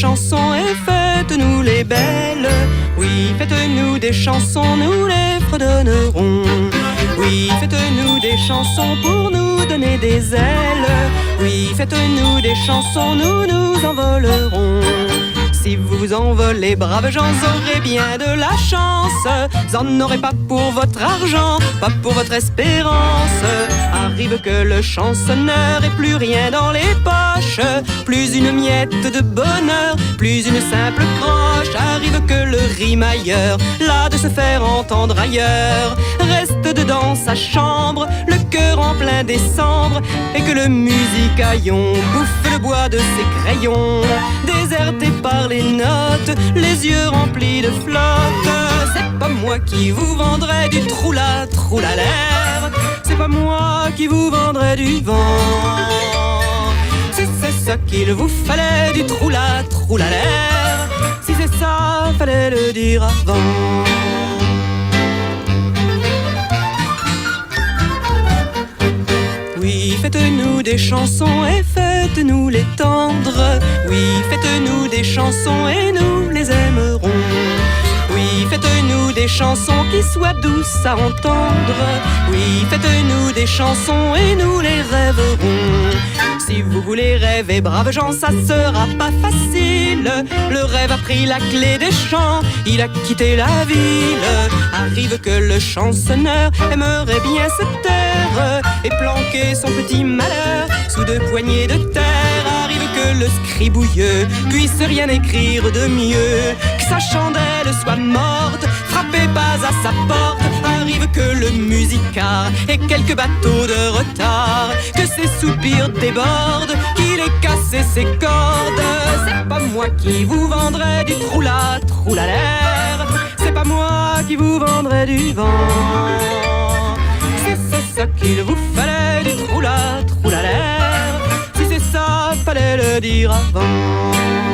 chansons et faites-nous les belles. Oui, faites-nous des chansons, nous les fredonnerons. Oui, faites-nous des chansons pour nous donner des ailes. Oui, faites-nous des chansons, nous nous envolerons. Si vous vous envolez, braves gens, aurez bien de la chance. Vous en aurez pas pour votre argent, pas pour votre espérance. Arrive que le chansonneur ait plus rien dans les poches, plus une miette de bonheur, plus une simple croche. Arrive que le rimailleur, là de se faire entendre ailleurs, reste dedans sa chambre, le cœur en plein décembre, et que le musicaillon bouffe le bois de ses crayons, déserté par les notes, les yeux remplis de flotte. C'est pas moi qui vous vendrai du troula troula l'air, c'est pas moi qui vous vendrai du vent. Si c'est ça qu'il vous fallait, du troula troula l'air, si c'est ça, fallait le dire avant. Oui, faites-nous des chansons et faites-nous les tendre. Oui, faites-nous des chansons et nous les aimerons. Oui, faites-nous des chansons qui soient douces à entendre. Oui, faites-nous des chansons et nous les rêverons. Si vous voulez rêver, braves gens, ça sera pas facile. Le rêve a pris la clé des champs, il a quitté la ville. Arrive que le chansonneur aimerait bien se taire et planquer son petit malheur sous deux poignées de terre. Arrive que le scribouilleux puisse rien écrire de mieux, que sa chandelle soit morte, frappez pas à sa porte. Arrive que le musicard ait quelques bateaux de retard, que ses soupirs débordent, qu'il ait cassé ses cordes. C'est pas moi qui vous vendrai du troula troula l'air, c'est pas moi qui vous vendrai du vent. Si c'est ça qu'il vous fallait, du troula troula l'air, si c'est ça, fallait le dire avant.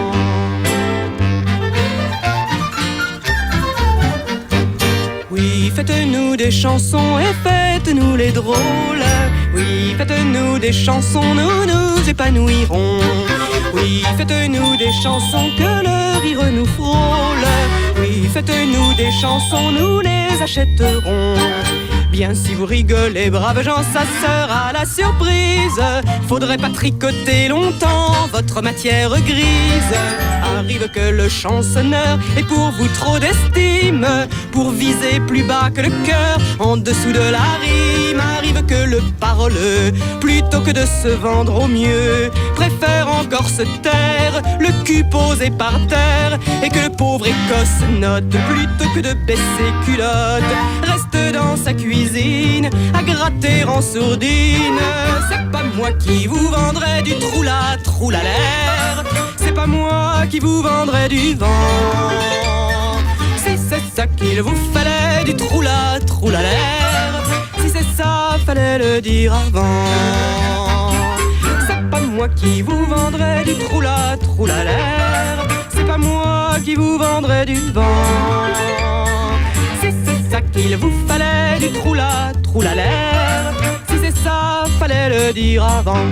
Oui, faites-nous des chansons et faites-nous les drôles. Oui, faites-nous des chansons, nous nous épanouirons. Oui, faites-nous des chansons que le rire nous frôle. Oui, faites-nous des chansons, nous les achèterons. Bien si vous rigolez, braves gens, ça sera la surprise. Faudrait pas tricoter longtemps votre matière grise. Arrive que le chansonneur ait pour vous trop d'estime, pour viser plus bas que le cœur, en dessous de la rime. Arrive que le paroleux, plutôt que de se vendre au mieux, préfère encore se taire, le cul posé par terre, et que le pauvre Écosse note, plutôt que de baisser culotte, reste dans sa cuisine à gratter en sourdine. C'est pas moi qui vous vendrai du troula troula l'air, c'est pas moi qui vous vendrai du vent. Si c'est ça qu'il vous fallait, du troula troula l'air, si c'est ça, fallait le dire avant. C'est pas moi qui vous vendrai du troula troula l'air, c'est pas moi qui vous vendrai du vent. Si c'est ça qu'il vous fallait, du troula troula l'air, si c'est ça, fallait le dire avant.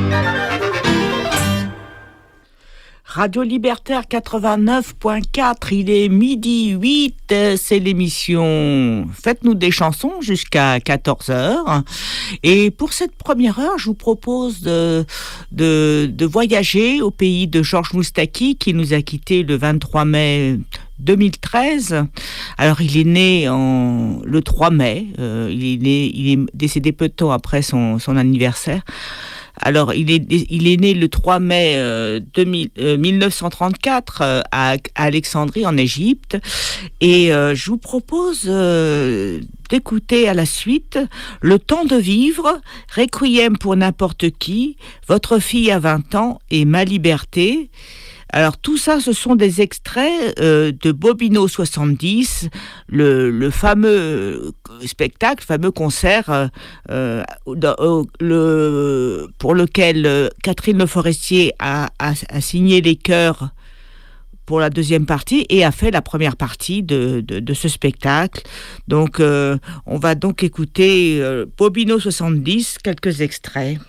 Radio Libertaire 89.4, il est 12h08, c'est l'émission Faites-nous des chansons jusqu'à 14h. Et pour cette première heure, je vous propose de voyager au pays de Georges Moustaki, qui nous a quittés le 23 mai 2013. Alors il est né le 3 mai, il est décédé peu de temps après son anniversaire. Alors, il est né le 3 mai 1934 à Alexandrie, en Égypte. Et je vous propose d'écouter à la suite Le temps de vivre, Requiem pour n'importe qui, Votre fille a 20 ans et Ma liberté. Alors tout ça, ce sont des extraits de Bobino 70, le fameux spectacle, fameux concert pour lequel Catherine Le Forestier a signé les chœurs pour la deuxième partie et a fait la première partie de ce spectacle. Donc on va donc écouter Bobino 70, quelques extraits.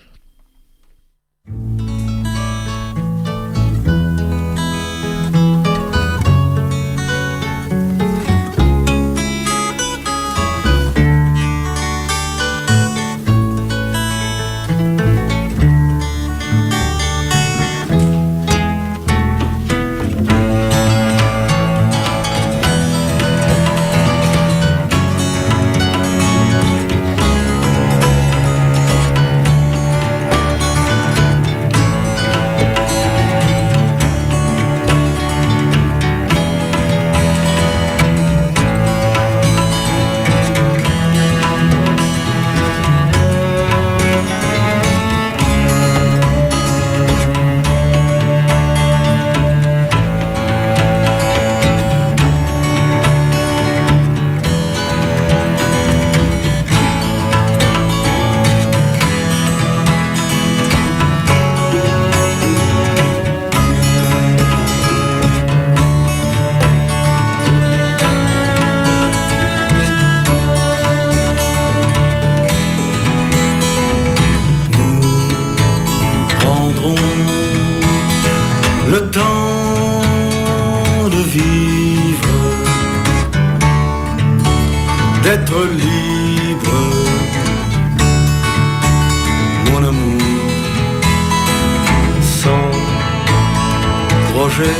rangé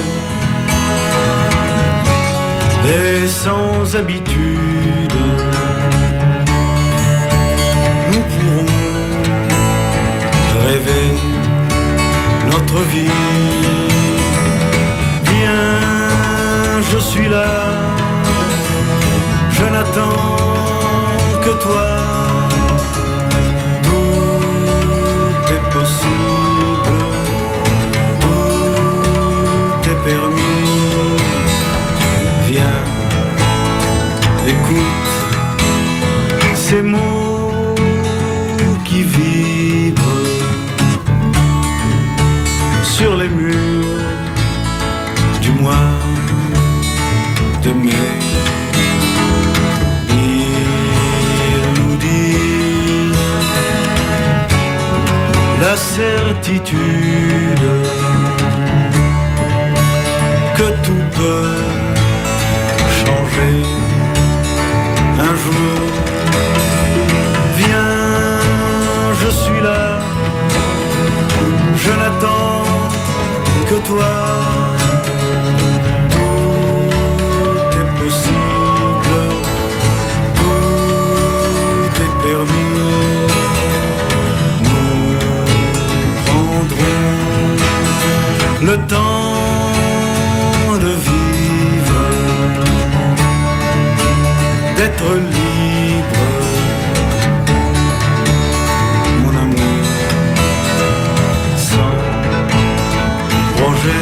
et sans habitude, nous pourrons rêver notre vie. Viens, je suis là, je n'attends que toi. Tout est possible, tout est permis. Viens, écoute ces mots qui vibrent sur les murs du mois de mai. Ils nous disent la certitude que tout peut changer un jour. Viens, je suis là, je n'attends que toi. Tout est possible, tout est permis. Nous prendrons le temps de vivre, d'être libre, mon amour, sans projet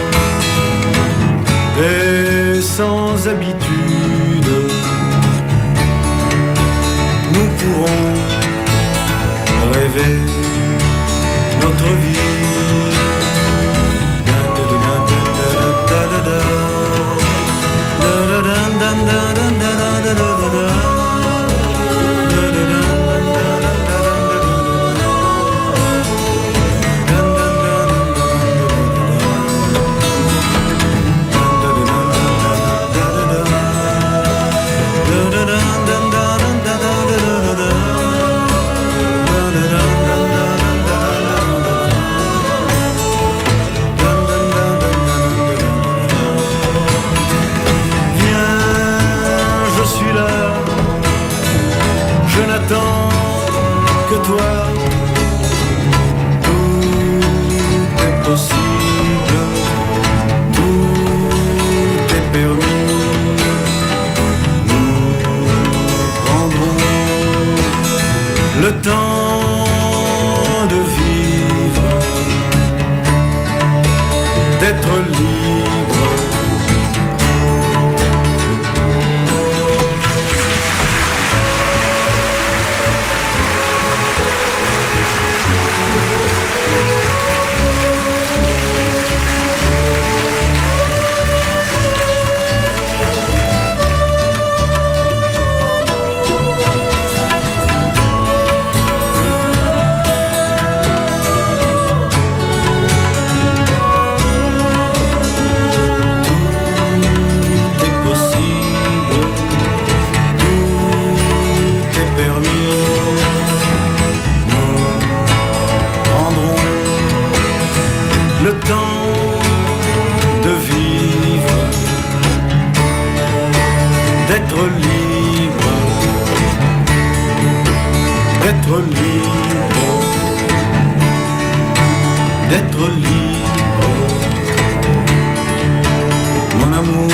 et sans habitude. Nous pourrons rêver notre vie. Le temps de vivre, d'être libre. D'être libre, mon amour.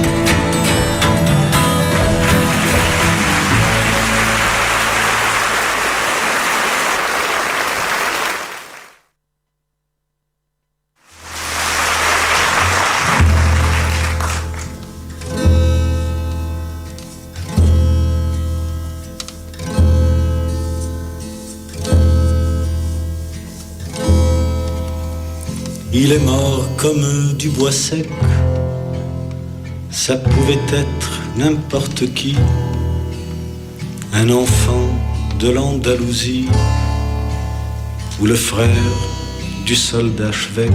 Il est mort comme du bois sec, ça pouvait être n'importe qui, un enfant de l'Andalousie, ou le frère du soldat Schweck.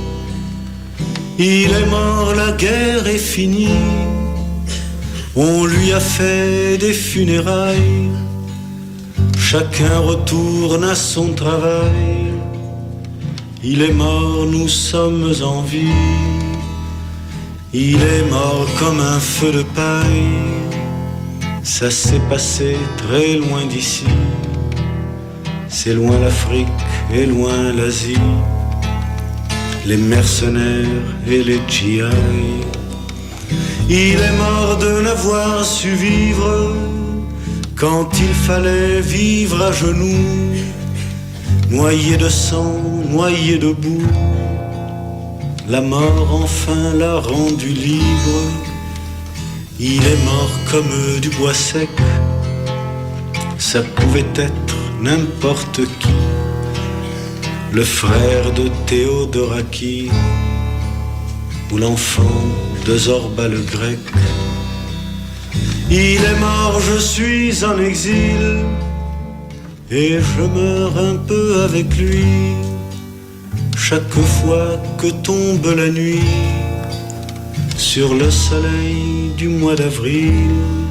Il est mort, la guerre est finie, on lui a fait des funérailles, chacun retourne à son travail. il est mort, nous sommes en vie. Il est mort comme un feu de paille. Ça s'est passé très loin d'ici. C'est loin l'Afrique et loin l'Asie, les mercenaires et les GI. Il est mort de n'avoir su vivre quand il fallait vivre à genoux, noyé de sang, noyé de boue. La mort enfin l'a rendu libre. Il est mort comme du bois sec. Ça pouvait être n'importe qui, le frère de Théodoraki ou l'enfant de Zorba le grec. Il est mort, je suis en exil et je meurs un peu avec lui. Chaque fois que tombe la nuit sur le soleil du mois d'avril.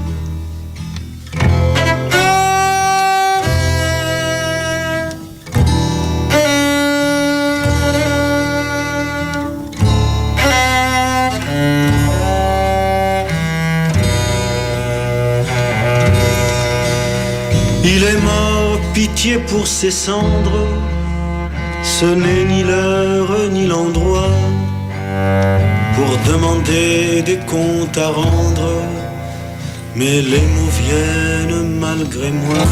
Il est mort, pitié pour ses cendres. Ce n'est ni l'heure ni l'endroit pour demander des comptes à rendre, mais les mots viennent malgré moi.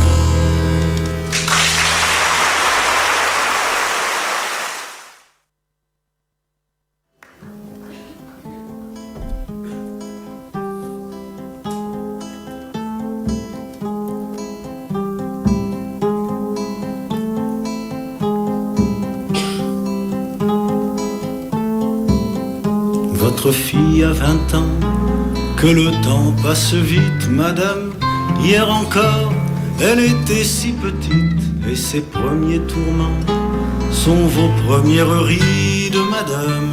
Votre fille a 20 ans, que le temps passe vite, madame. Hier encore, elle était si petite, et ses premiers tourments sont vos premières rides, madame.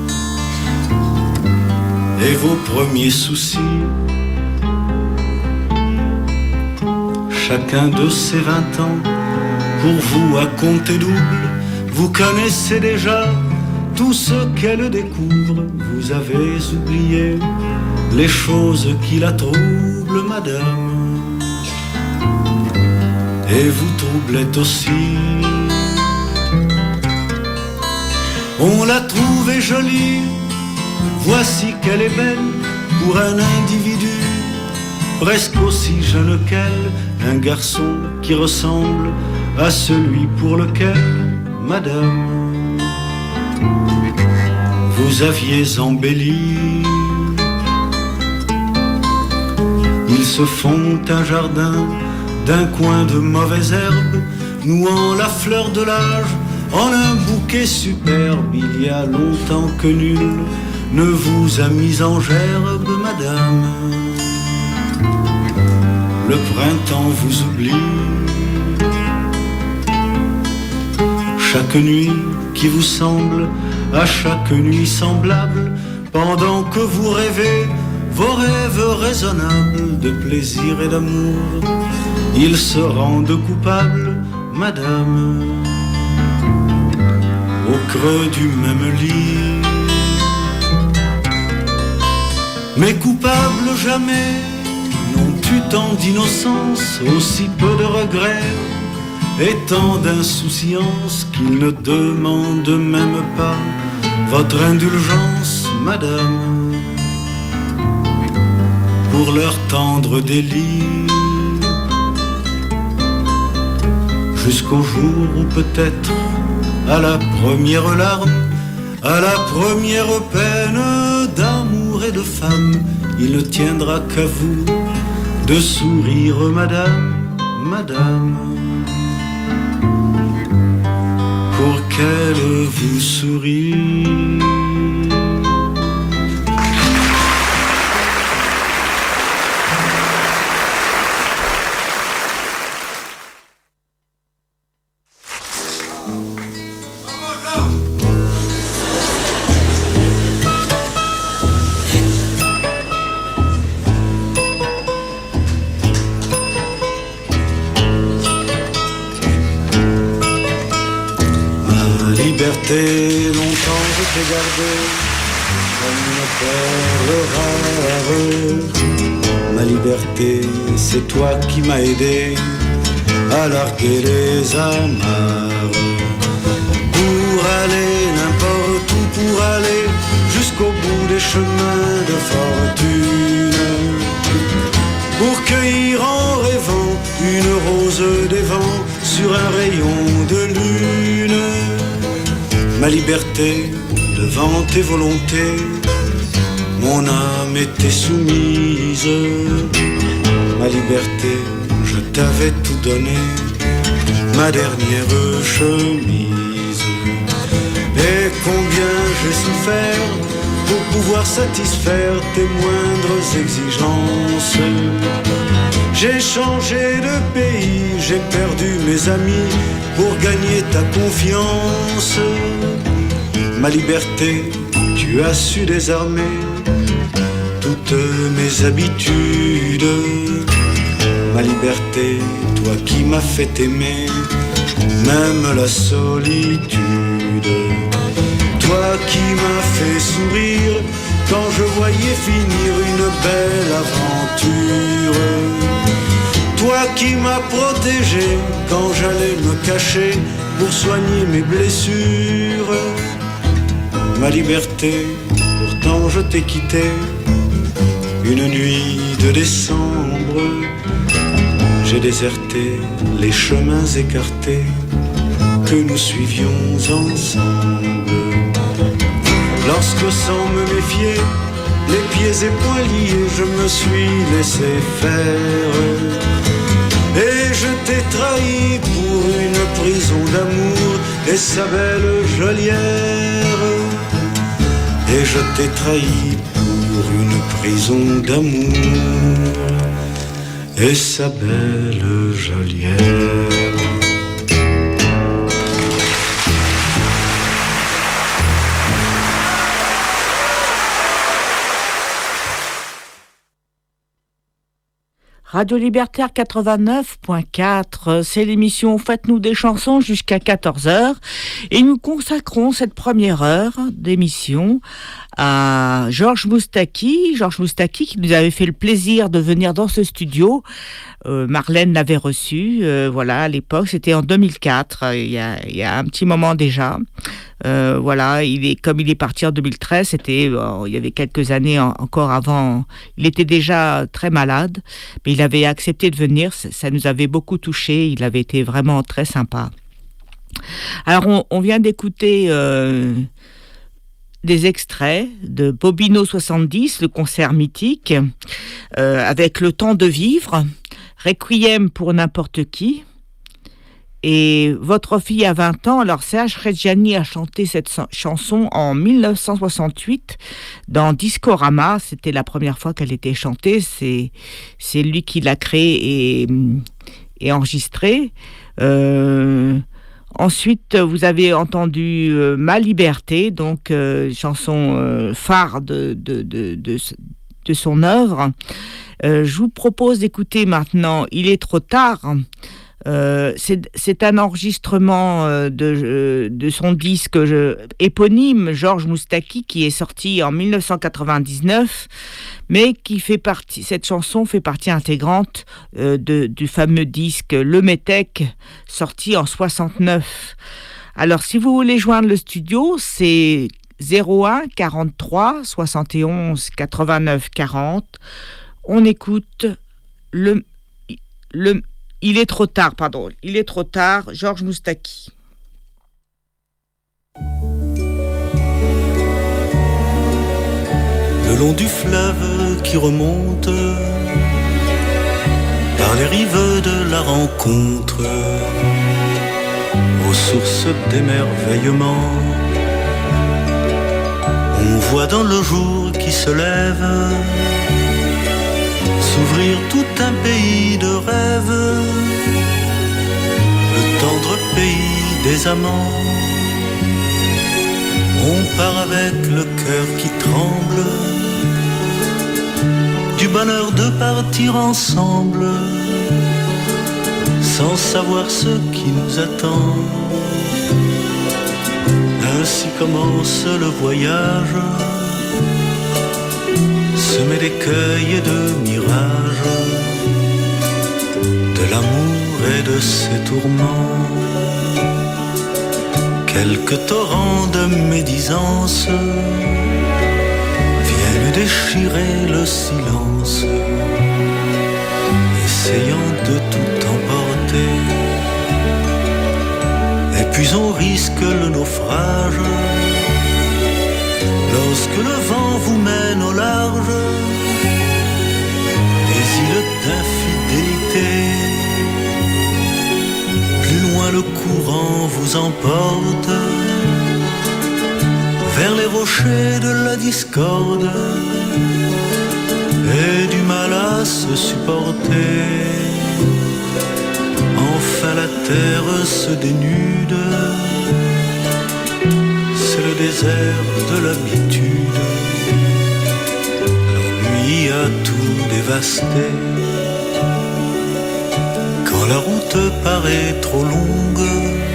Et vos premiers soucis, chacun de ses 20 ans, pour vous à compter double. Vous connaissez déjà tout ce qu'elle découvre. Vous avez oublié les choses qui la troublent, madame. Et vous troublez aussi. On l'a trouvée jolie, voici qu'elle est belle pour un individu presque aussi jeune qu'elle, un garçon qui ressemble à celui pour lequel, madame, vous aviez embelli. Ils se font un jardin d'un coin de mauvaises herbes, nouant la fleur de l'âge en un bouquet superbe. Il y a longtemps que nul ne vous a mis en gerbe, madame. Le printemps vous oublie. Chaque nuit qui vous semble à chaque nuit semblable, pendant que vous rêvez vos rêves raisonnables de plaisir et d'amour, ils se rendent coupables, madame, au creux du même lit. Mais coupables jamais n'ont eu tant d'innocence, aussi peu de regrets et tant d'insouciance qu'ils ne demandent même pas votre indulgence, madame, pour leur tendre délit. Jusqu'au jour où peut-être, à la première larme, à la première peine d'amour et de femme, il ne tiendra qu'à vous de sourire, madame, madame, pour qu'elle vous sourie. liberté, longtemps je t'ai gardé comme une perle rare. Ma liberté, c'est toi qui m'as aidé à larguer les amarres. Pour aller n'importe où, pour aller jusqu'au bout des chemins de fortune. Pour cueillir en rêvant une rose des vents sur un rayon de lune. Ma liberté, devant tes volontés, mon âme était soumise. Ma liberté, je t'avais tout donné, ma dernière chemise. Et combien j'ai souffert pour pouvoir satisfaire tes moindres exigences. J'ai changé de pays, j'ai perdu mes amis pour gagner ta confiance. Ma liberté, tu as su désarmer toutes mes habitudes. Ma liberté, toi qui m'as fait aimer même la solitude. Toi qui m'as fait sourire quand je voyais finir une belle aventure. Toi qui m'as protégé quand j'allais me cacher pour soigner mes blessures. Ma liberté, pourtant je t'ai quitté une nuit de décembre. J'ai déserté les chemins écartés que nous suivions ensemble. Lorsque sans me méfier, les pieds et poings liés, je me suis laissé faire. Et je t'ai trahi pour une prison d'amour et sa belle geôlière. Et je t'ai trahi pour une prison d'amour et sa belle geôlière. Radio Libertaire 89.4, c'est l'émission Faites-nous des chansons jusqu'à 14h et nous consacrons cette première heure d'émission à Georges Moustaki qui nous avait fait le plaisir de venir dans ce studio. Marlène l'avait reçu, voilà, à l'époque, c'était en 2004, il y a un petit moment déjà. Voilà, comme il est parti en 2013, c'était, il y avait quelques années encore avant, il était déjà très malade, mais il avait accepté de venir, ça nous avait beaucoup touchés, il avait été vraiment très sympa. Alors, on vient d'écouter des extraits de Bobino 70, le concert mythique, avec Le temps de vivre, Requiem pour n'importe qui. Et Votre fille a 20 ans. Alors Serge Reggiani a chanté cette chanson en 1968 dans Discorama. C'était la première fois qu'elle était chantée. C'est lui qui l'a créée et enregistrée. Ensuite, vous avez entendu Ma liberté, donc chanson phare de son œuvre. Je vous propose d'écouter maintenant Il est trop tard. C'est un enregistrement de son disque éponyme Georges Moustaki qui est sorti en 1999, mais cette chanson fait partie intégrante du fameux disque Le Métèque sorti en 69. Alors si vous voulez joindre le studio, c'est 01 43 71 89 40. On écoute Il est trop tard, Georges Moustaki. Le long du fleuve qui remonte par les rives de la rencontre, aux sources d'émerveillement, on voit dans le jour qui se lève s'ouvrir tout un pays de rêves, le tendre pays des amants. On part avec le cœur qui tremble du bonheur de partir ensemble, sans savoir ce qui nous attend. Ainsi commence le voyage, semé d'écueils et de mirages, de l'amour et de ses tourments. Quelques torrents de médisance viennent déchirer le silence, essayant de tout emporter. Et puis on risque le naufrage lorsque le vent vous mène au large des îles d'infidélité. Plus loin le courant vous emporte vers les rochers de la discorde et du mal à se supporter. Enfin la terre se dénude, c'est le désert de l'habitude. L'ennui a tout dévasté. Quand la route paraît trop longue,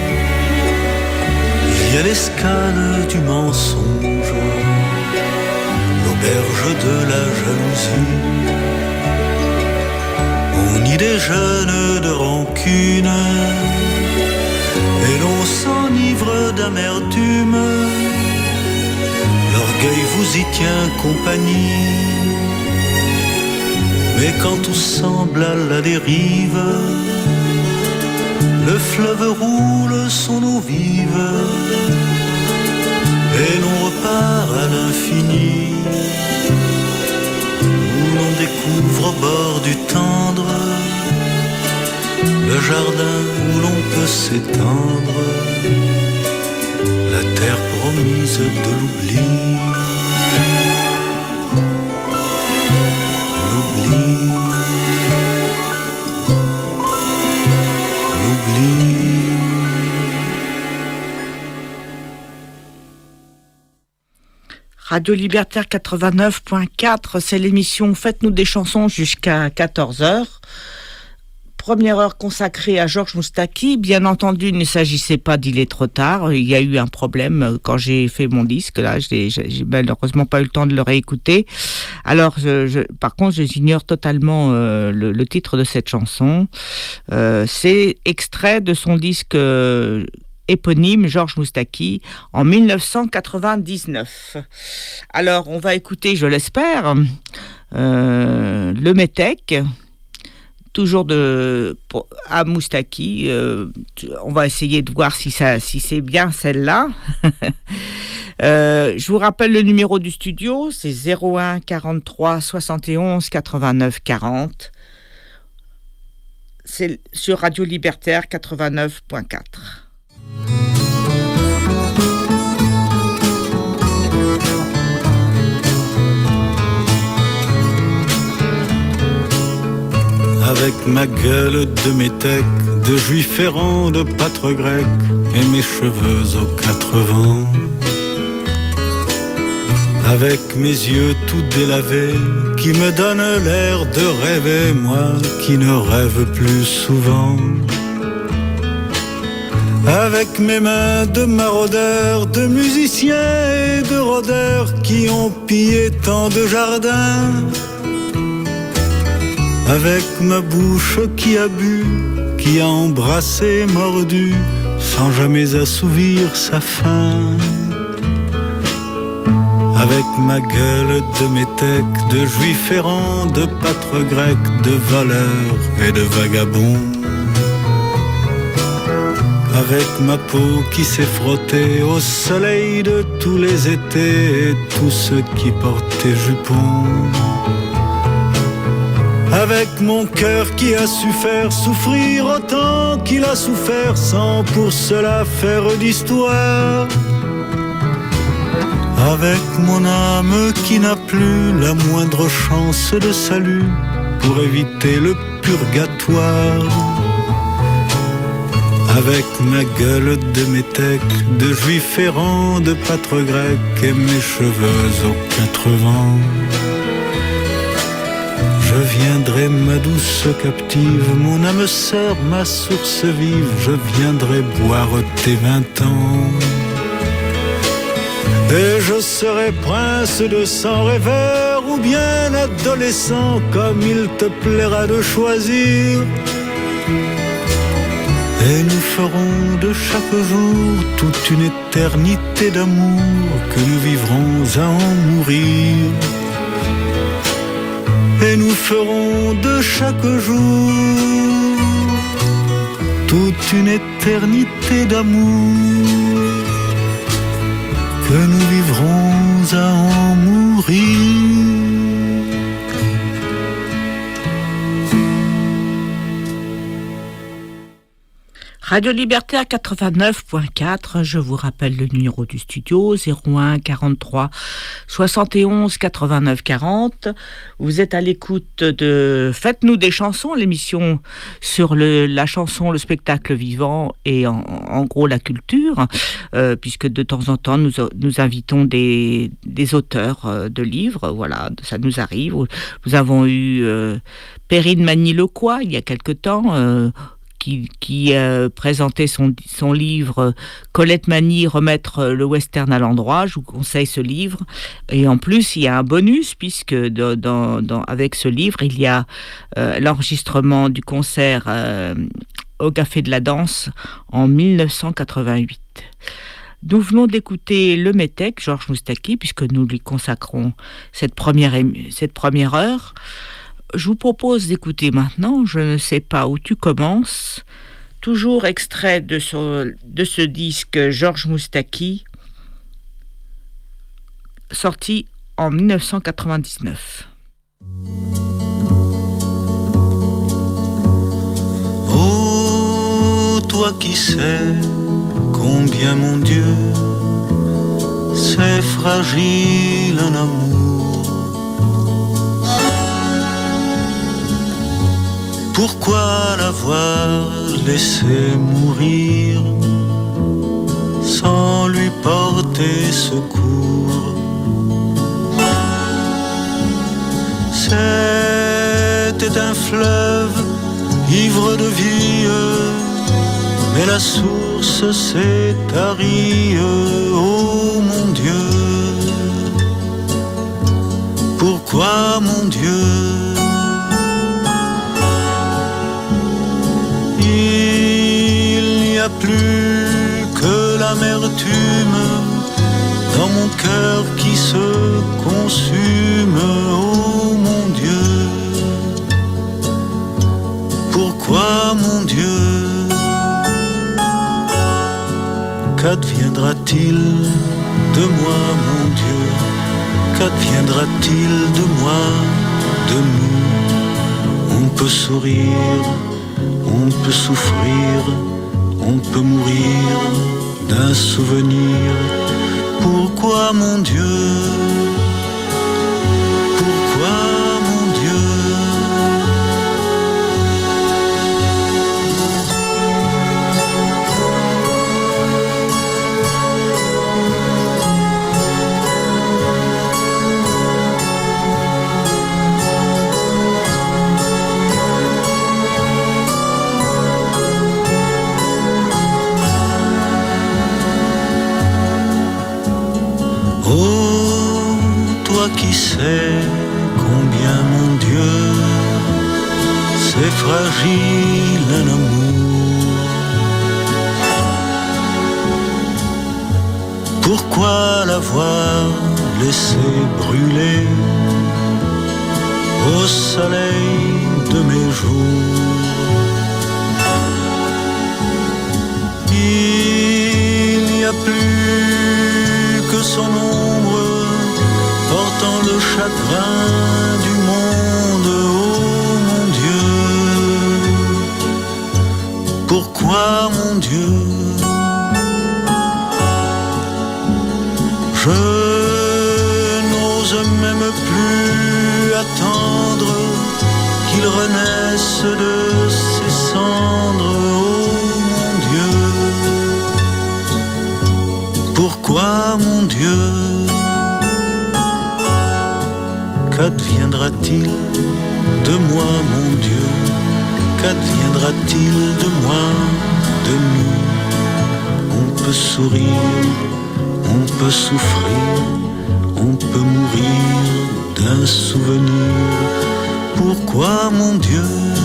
il y a l'escale du mensonge, l'auberge de la jalousie. On y déjeune de rancune et l'on s'enivre d'amertume. L'orgueil vous y tient compagnie, mais quand tout semble à la dérive, le fleuve roule son eau vive et l'on repart à l'infini, où l'on découvre au bord du tendre le jardin où l'on peut s'étendre, la terre promise de l'oubli. L'oubli. Radio Libertaire 89.4, c'est l'émission Faites-nous des chansons jusqu'à 14h. Première heure consacrée à Georges Moustaki. Bien entendu, il ne s'agissait pas d'Il est trop tard. Il y a eu un problème quand j'ai fait mon disque. Là, j'ai malheureusement pas eu le temps de le réécouter. Alors, par contre, j'ignore totalement le titre de cette chanson. C'est extrait de son disque éponyme, Georges Moustaki, en 1999. Alors, on va écouter, je l'espère, le Métèque, toujours à Moustaki. On va essayer de voir si c'est bien celle-là. Je vous rappelle le numéro du studio, c'est 01 43 71 89 40. C'est sur Radio Libertaire 89.4. Avec ma gueule de métèque, de juif errant, de pâtre grec, et mes cheveux aux quatre vents. Avec mes yeux tout délavés, qui me donnent l'air de rêver, moi qui ne rêve plus souvent. Avec mes mains de maraudeurs, de musiciens et de rôdeurs, qui ont pillé tant de jardins. Avec ma bouche qui a bu, qui a embrassé, mordu, sans jamais assouvir sa faim. Avec ma gueule de métèque, de juif errant, de pâtre grec, de voleur et de vagabond. Avec ma peau qui s'est frottée au soleil de tous les étés et tous ceux qui portaient jupons. Avec mon cœur qui a su faire souffrir autant qu'il a souffert sans pour cela faire d'histoire. Avec mon âme qui n'a plus la moindre chance de salut pour éviter le purgatoire. Avec ma gueule de métèque, de juif errant, de pâtre grec et mes cheveux aux quatre vents. Je viendrai ma douce captive, mon âme sœur, ma source vive, je viendrai boire tes 20 ans. Et je serai prince de sang rêveur ou bien adolescent, comme il te plaira de choisir. Et nous ferons de chaque jour toute une éternité d'amour que nous vivrons à en mourir. Et nous ferons de chaque jour toute une éternité d'amour que nous vivrons à en mourir. Radio Libertaire 89.4, je vous rappelle le numéro du studio 01 43 71 89 40. Vous êtes à l'écoute de Faites-nous des chansons, l'émission sur la chanson, le spectacle vivant et en gros la culture, puisque de temps en temps nous invitons des auteurs de livres, voilà, ça nous arrive. Nous avons eu Perrine Magny-Lecoy il y a quelque temps, qui présentait son livre Colette Magny, remettre le western à l'endroit. Je vous conseille ce livre. Et en plus, il y a un bonus, puisque avec ce livre, il y a l'enregistrement du concert au Café de la Danse en 1988. Nous venons d'écouter le métèque, Georges Moustaki, puisque nous lui consacrons cette première heure. Je vous propose d'écouter maintenant Je ne sais pas où tu commences, toujours extrait de ce disque Georges Moustaki, sorti en 1999. Oh, toi qui sais combien, mon Dieu, c'est fragile un amour. Pourquoi l'avoir laissé mourir sans lui porter secours? C'était un fleuve ivre de vie, mais la source s'est tarie. Oh mon Dieu, pourquoi mon Dieu? Il n'y a plus que l'amertume dans mon cœur qui se consume. Oh mon Dieu, pourquoi mon Dieu? Qu'adviendra-t-il de moi, mon Dieu? Qu'adviendra-t-il de moi, de nous? On peut sourire, on peut souffrir, on peut mourir d'un souvenir. Pourquoi mon Dieu? Pourquoi mon Dieu? Oh, toi qui sais combien, mon Dieu, c'est fragile un amour. Pourquoi l'avoir laissé brûler au soleil de mes jours? Il n'y a plus que son ombre portant le chagrin du monde. Oh mon Dieu, pourquoi mon Dieu? Je n'ose même plus attendre qu'il renaisse de ses cendres. Oh mon Dieu, pourquoi mon Dieu? Qu'adviendra-t-il de moi, mon Dieu? Qu'adviendra-t-il de moi, de nous? On peut sourire, On peut souffrir, on peut mourir d'un souvenir. Pourquoi mon Dieu?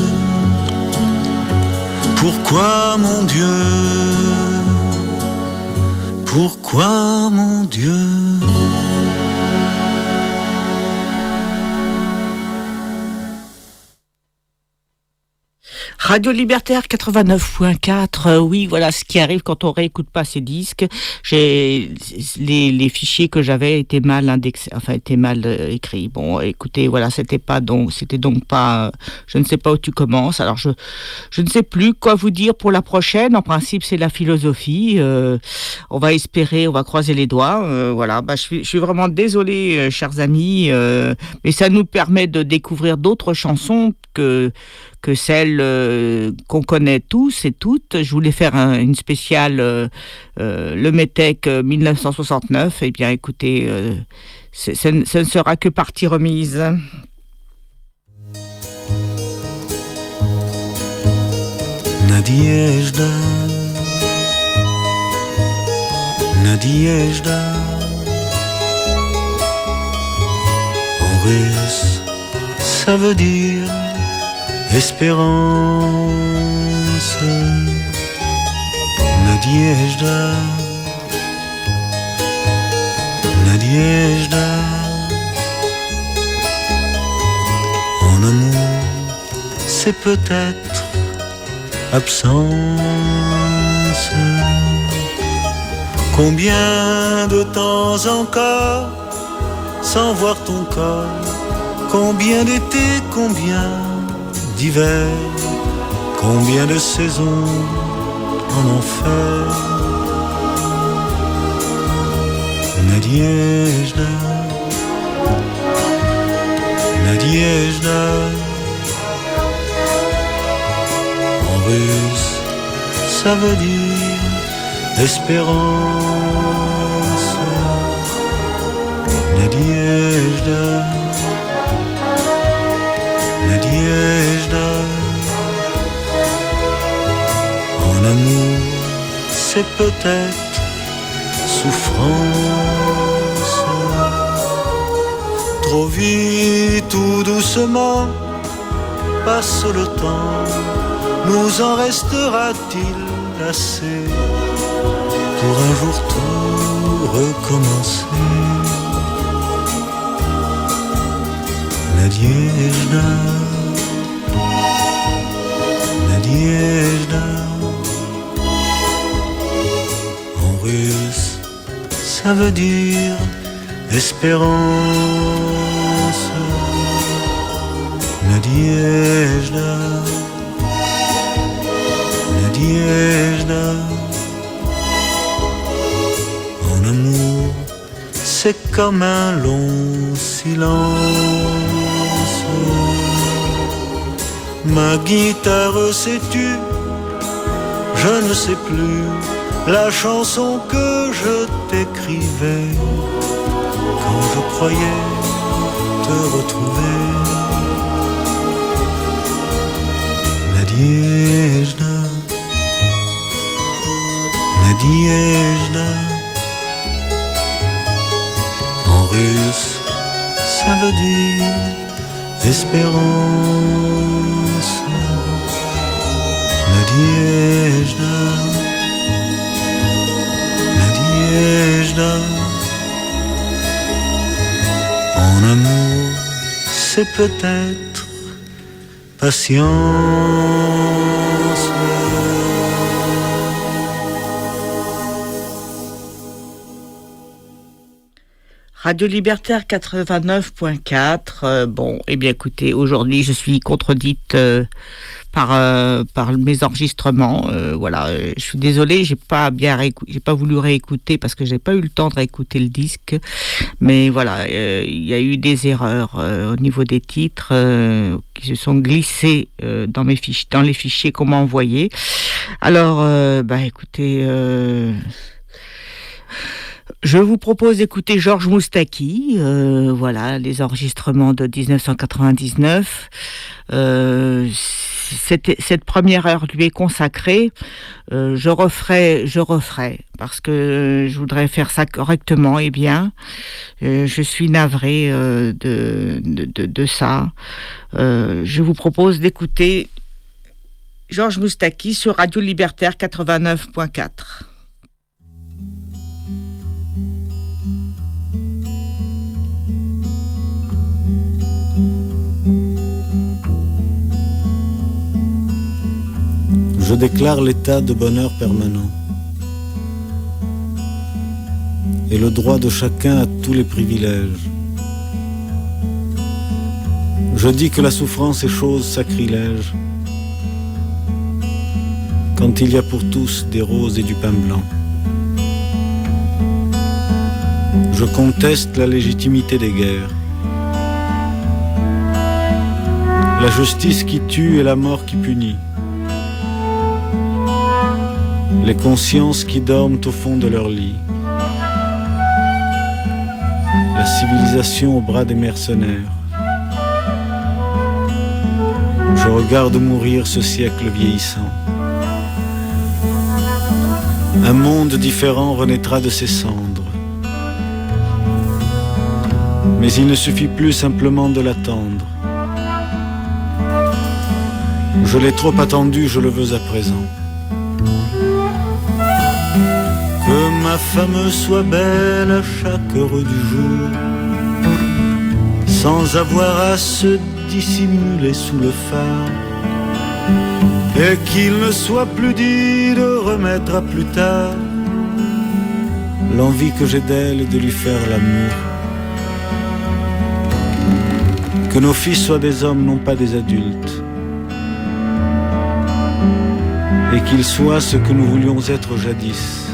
Pourquoi mon Dieu? Pourquoi mon Dieu? Radio Libertaire 89.4, oui, voilà ce qui arrive quand on réécoute pas ces disques. Les fichiers que j'avais étaient mal indexés, enfin étaient mal écrits. Bon, écoutez, voilà, c'était donc pas, je ne sais pas où tu commences. Alors je ne sais plus quoi vous dire pour la prochaine. En principe, c'est la philosophie. On va espérer, on va croiser les doigts. Voilà, je suis vraiment désolée, chers amis, mais ça nous permet de découvrir d'autres chansons que celles qu'on connaît tous et toutes. Je voulais faire une spéciale Le Métèque 1969. Eh bien, écoutez, ce ne sera que partie remise. Nadiežda, Nadiežda, en russe, ça veut dire espérance. Nadiežda, Nadiežda, en amour, c'est peut-être absence. Combien de temps encore sans voir ton corps? Combien d'été, combien d'hiver, combien de saisons en enfer? Nadiežda, Nadiežda, en russe, ça veut dire espérance. Nadiežda, Nadiežda, en amour, c'est peut-être souffrance. Trop vite, tout doucement, passe le temps. Nous en restera-t-il assez pour un jour tout recommencer? Nadiežda, Nadiežda, en russe, ça veut dire espérance. Nadiežda, Nadiežda, en amour, c'est comme un long silence. Ma guitare, sais-tu, je ne sais plus la chanson que je t'écrivais quand je croyais te retrouver. Nadiežda, Nadiežda, en russe, ça veut dire espérance. Nadiežda, Nadiežda, en amour, c'est peut-être patience. Radio Libertaire 89.4. Bon, eh bien écoutez, aujourd'hui je suis contredite par mes enregistrements. Voilà, je suis désolée, j'ai pas voulu réécouter parce que j'ai pas eu le temps de réécouter le disque. Mais voilà, il y a eu des erreurs au niveau des titres qui se sont glissés dans les fichiers qu'on m'a envoyés. Alors, écoutez. Je vous propose d'écouter Georges Moustaki, voilà, les enregistrements de 1999. cette première heure lui est consacrée. Je referai, parce que je voudrais faire ça correctement et bien. Je suis navrée de ça. Je vous propose d'écouter Georges Moustaki sur Radio Libertaire 89.4. Je déclare l'état de bonheur permanent et le droit de chacun à tous les privilèges. Je dis que la souffrance est chose sacrilège quand il y a pour tous des roses et du pain blanc. Je conteste la légitimité des guerres, la justice qui tue et la mort qui punit, les consciences qui dorment au fond de leur lit, la civilisation au bras des mercenaires. Je regarde mourir ce siècle vieillissant. Un monde différent renaîtra de ses cendres. Mais il ne suffit plus simplement de l'attendre. Je l'ai trop attendu, je le veux à présent. Que ma femme soit belle à chaque heure du jour, sans avoir à se dissimuler sous le phare, et qu'il ne soit plus dit de remettre à plus tard l'envie que j'ai d'elle de lui faire l'amour. Que nos fils soient des hommes, non pas des adultes, et qu'ils soient ce que nous voulions être jadis.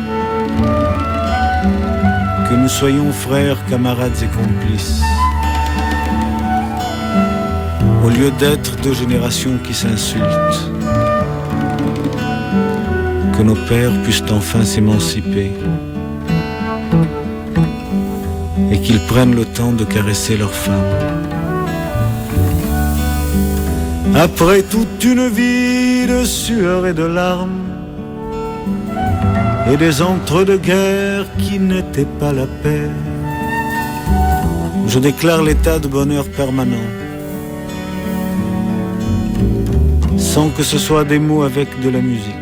Que nous soyons frères, camarades et complices, au lieu d'être deux générations qui s'insultent. Que nos pères puissent enfin s'émanciper et qu'ils prennent le temps de caresser leurs femmes. Après toute une vie de sueur et de larmes et des entre-deux-guerres qui n'étaient pas la paix, je déclare l'état de bonheur permanent, sans que ce soit des mots avec de la musique,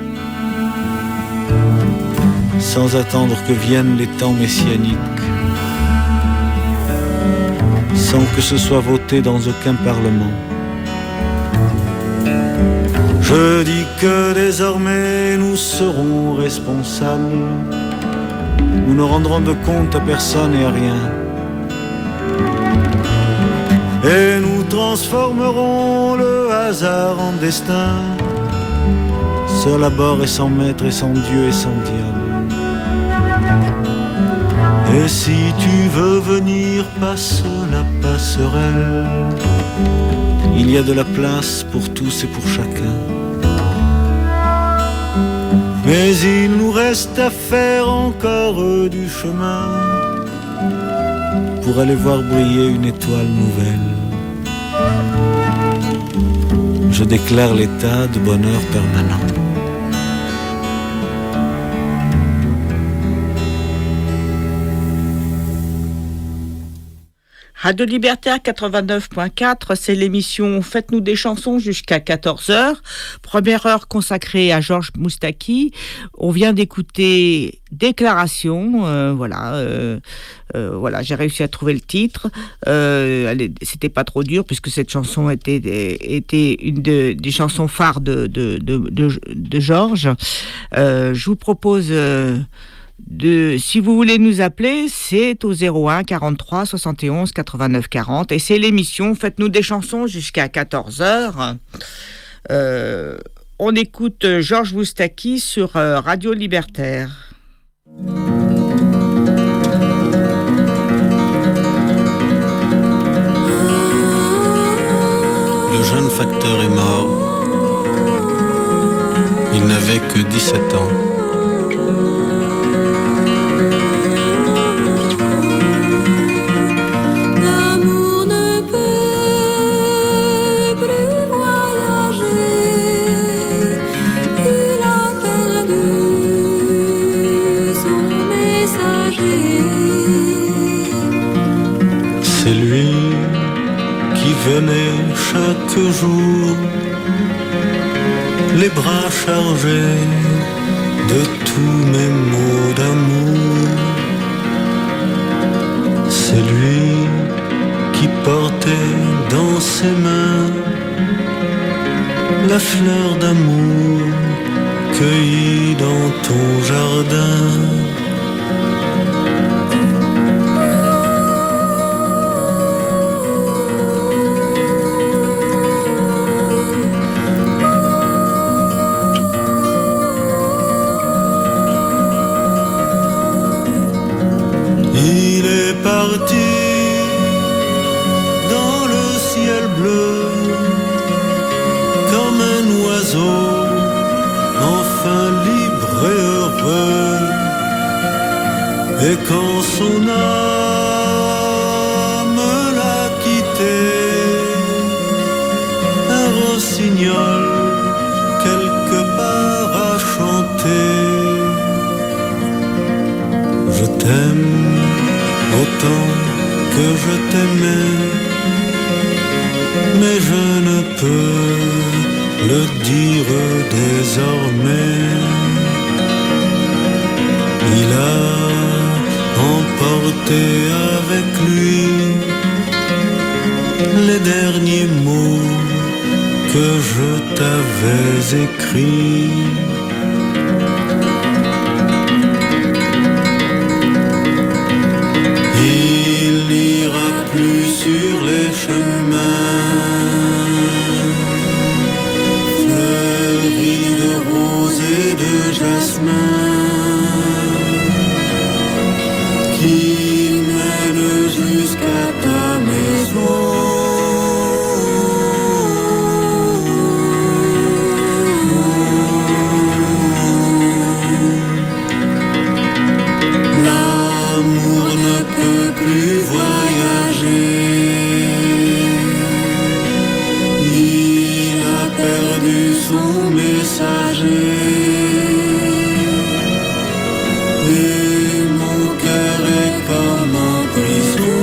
sans attendre que viennent les temps messianiques, sans que ce soit voté dans aucun parlement. Je dis que désormais nous serons responsables, nous ne rendrons de compte à personne et à rien, et nous transformerons le hasard en destin, seul à bord et sans maître et sans Dieu et sans diable. Et si tu veux venir, passe la passerelle, il y a de la place pour tous et pour chacun. Mais il nous reste à faire encore du chemin pour aller voir briller une étoile nouvelle. Je déclare l'état de bonheur permanent. Radio Libertaire 89.4, c'est l'émission Faites-nous des chansons jusqu'à 14h. Première heure consacrée à Georges Moustaki. On vient d'écouter Déclaration. Voilà, j'ai réussi à trouver le titre. C'était pas trop dur puisque cette chanson était une des chansons phares de Georges. Je vous propose... si vous voulez nous appeler, c'est au 01 43 71 89 40 et c'est l'émission Faites-nous des chansons jusqu'à 14h. On écoute Georges Moustaki sur Radio Libertaire. Le jeune facteur est mort. Il n'avait que 17 ans. L'amour ne peut plus voyager. chaque jour, les bras chargés de tous mes mots d'amour. C'est lui qui portait dans ses mains la fleur d'amour cueillie dans ton jardin. Il est parti dans le ciel bleu comme un oiseau, enfin libre et heureux. Et quand son âme l'a quitté, un rossignol quelque part a chanté. Je t'aime autant que je t'aimais, mais je ne peux le dire désormais. Il a emporté avec lui les derniers mots que je t'avais écrits. Il n'ira plus sur les chemins fleuris de roses et de jasmin qui mènent jusqu'à ta maison. L'amour ne peut plus voyager. Il a perdu son messager. Et mon cœur est comme en prison.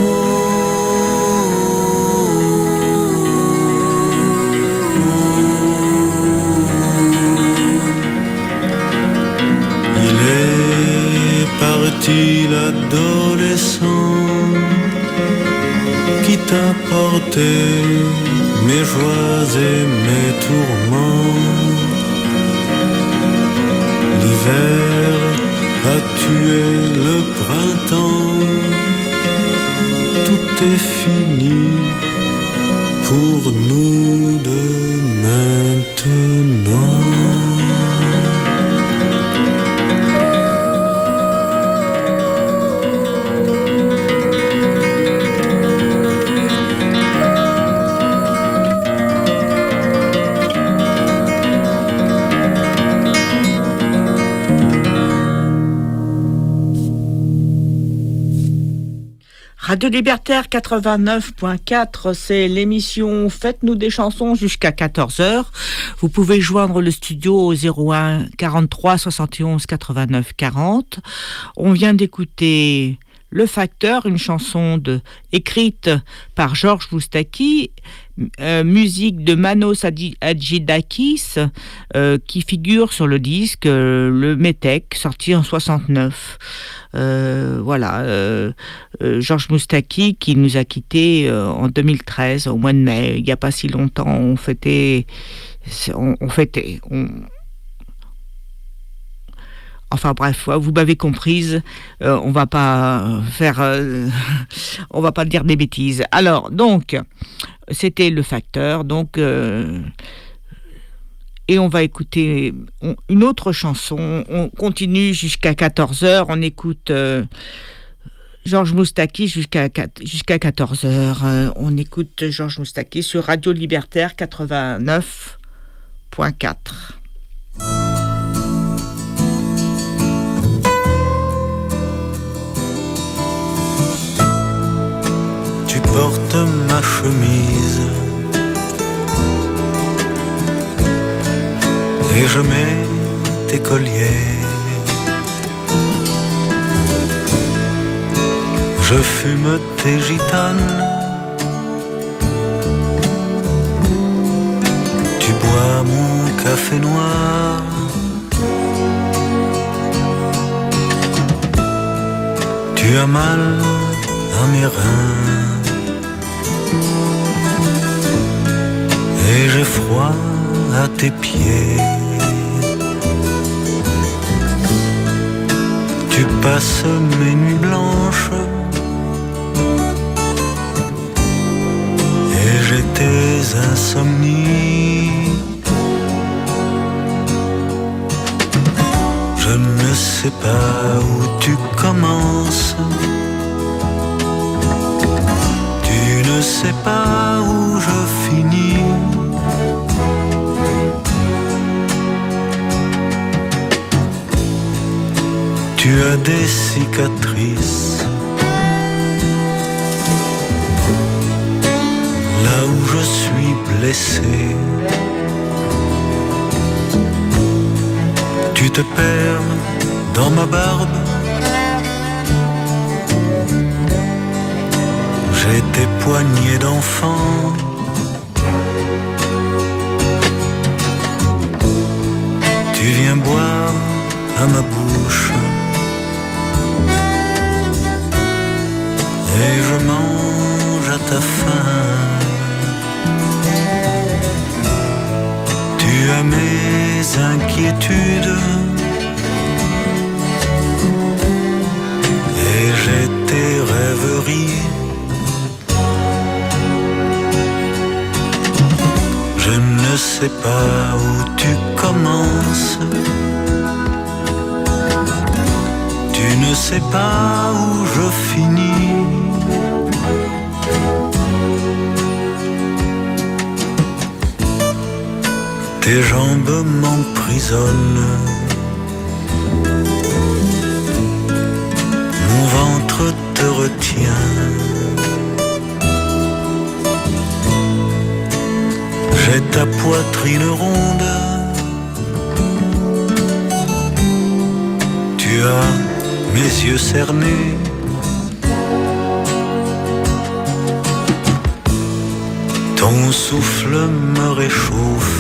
Il est parti l'adolescent qui t'a porté mes joies et mes tourments. L'hiver a tué le printemps. Tout est fini pour nous deux maintenant. Radio Libertaire 89.4, c'est l'émission Faites-nous des chansons jusqu'à 14h. Vous pouvez joindre le studio au 01 43 71 89 40. On vient d'écouter Le Facteur, une chanson écrite par Georges Moustaki, musique de Manos Hadjidakis, qui figure sur le disque Le Métèque, sorti en 69. Georges Moustaki qui nous a quittés en 2013, au mois de mai, il n'y a pas si longtemps. Enfin bref, vous m'avez comprise, on va pas dire des bêtises. Alors, donc, c'était Le Facteur, donc... Et on va écouter une autre chanson. On continue jusqu'à 14h. On écoute Georges Moustaki jusqu'à 14h. On écoute Georges Moustaki sur Radio Libertaire 89.4. Tu portes ma chemise et je mets tes colliers. Je fume tes gitanes bois mon café noir. Tu as mal à mes reins et j'ai froid à tes pieds. Tu passes mes nuits blanches et j'ai tes insomnies. Je ne sais pas où tu commences, tu ne sais pas où je finis. Tu as des cicatrices là où je suis blessé. Tu te perds dans ma barbe. J'ai tes poignées d'enfant. Tu viens boire à ma bouche et je mange à ta faim. Tu as mes inquiétudes et j'ai tes rêveries. Je ne sais pas où tu commences, tu ne sais pas où je finis. Tes jambes m'emprisonnent, mon ventre te retient. J'ai ta poitrine ronde, tu as mes yeux cernés. Ton souffle me réchauffe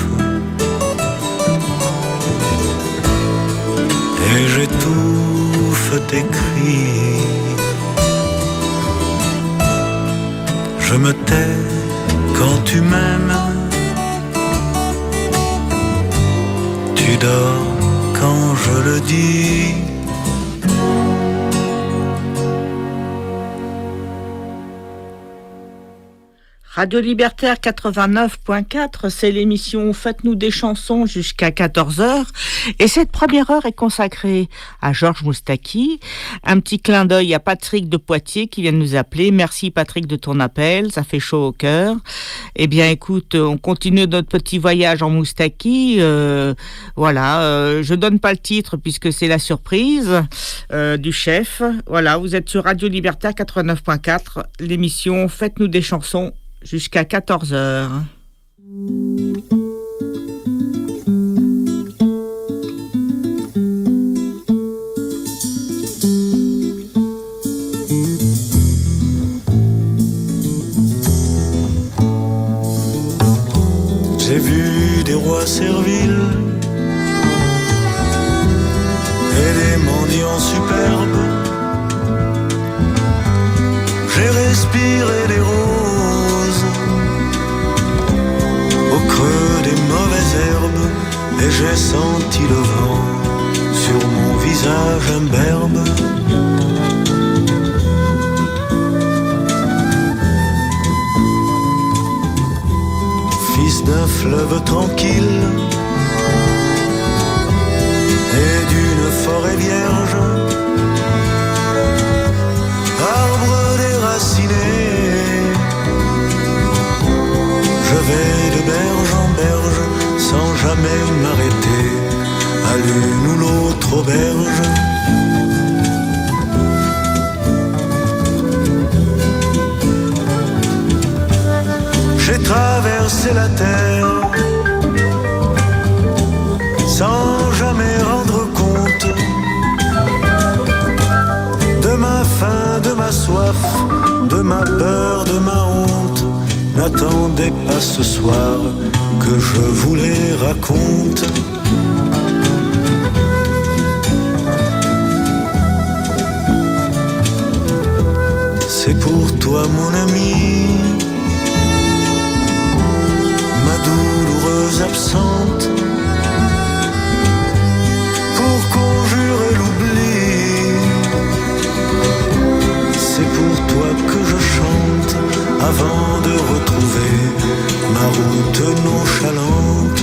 et j'étouffe tes cris. Je me tais quand tu m'aimes, tu dors quand je le dis. Radio Libertaire 89.4, c'est l'émission Faites-nous des chansons jusqu'à 14h. Et cette première heure est consacrée à Georges Moustaki. Un petit clin d'œil à Patrick de Poitiers qui vient de nous appeler. Merci Patrick de ton appel, ça fait chaud au cœur. Eh bien écoute, on continue notre petit voyage en Moustaki. Je donne pas le titre puisque c'est la surprise du chef. Voilà, vous êtes sur Radio Libertaire 89.4, l'émission Faites-nous des chansons jusqu'à 14h. J'ai vu des rois serviles et des mendiants superbes. J'ai respiré des roses au creux des mauvaises herbes et j'ai senti le vent sur mon visage imberbe. Fils d'un fleuve tranquille et d'une forêt vierge, arbre déraciné, je vais de berge en berge sans jamais m'arrêter à l'une ou l'autre auberge. J'ai traversé la terre sans jamais rendre compte de ma faim, de ma soif, de ma peur, de ma honte. N'attendez pas ce soir que je vous les raconte. C'est pour toi mon ami, ma douloureuse absente, pour conjurer l'oubli. C'est pour toi que je chante avant de retrouver ma route nonchalante.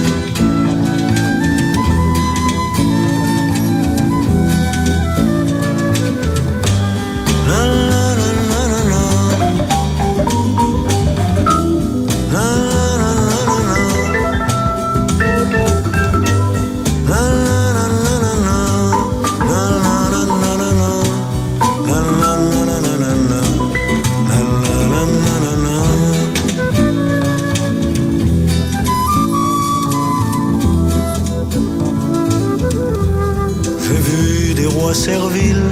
Servile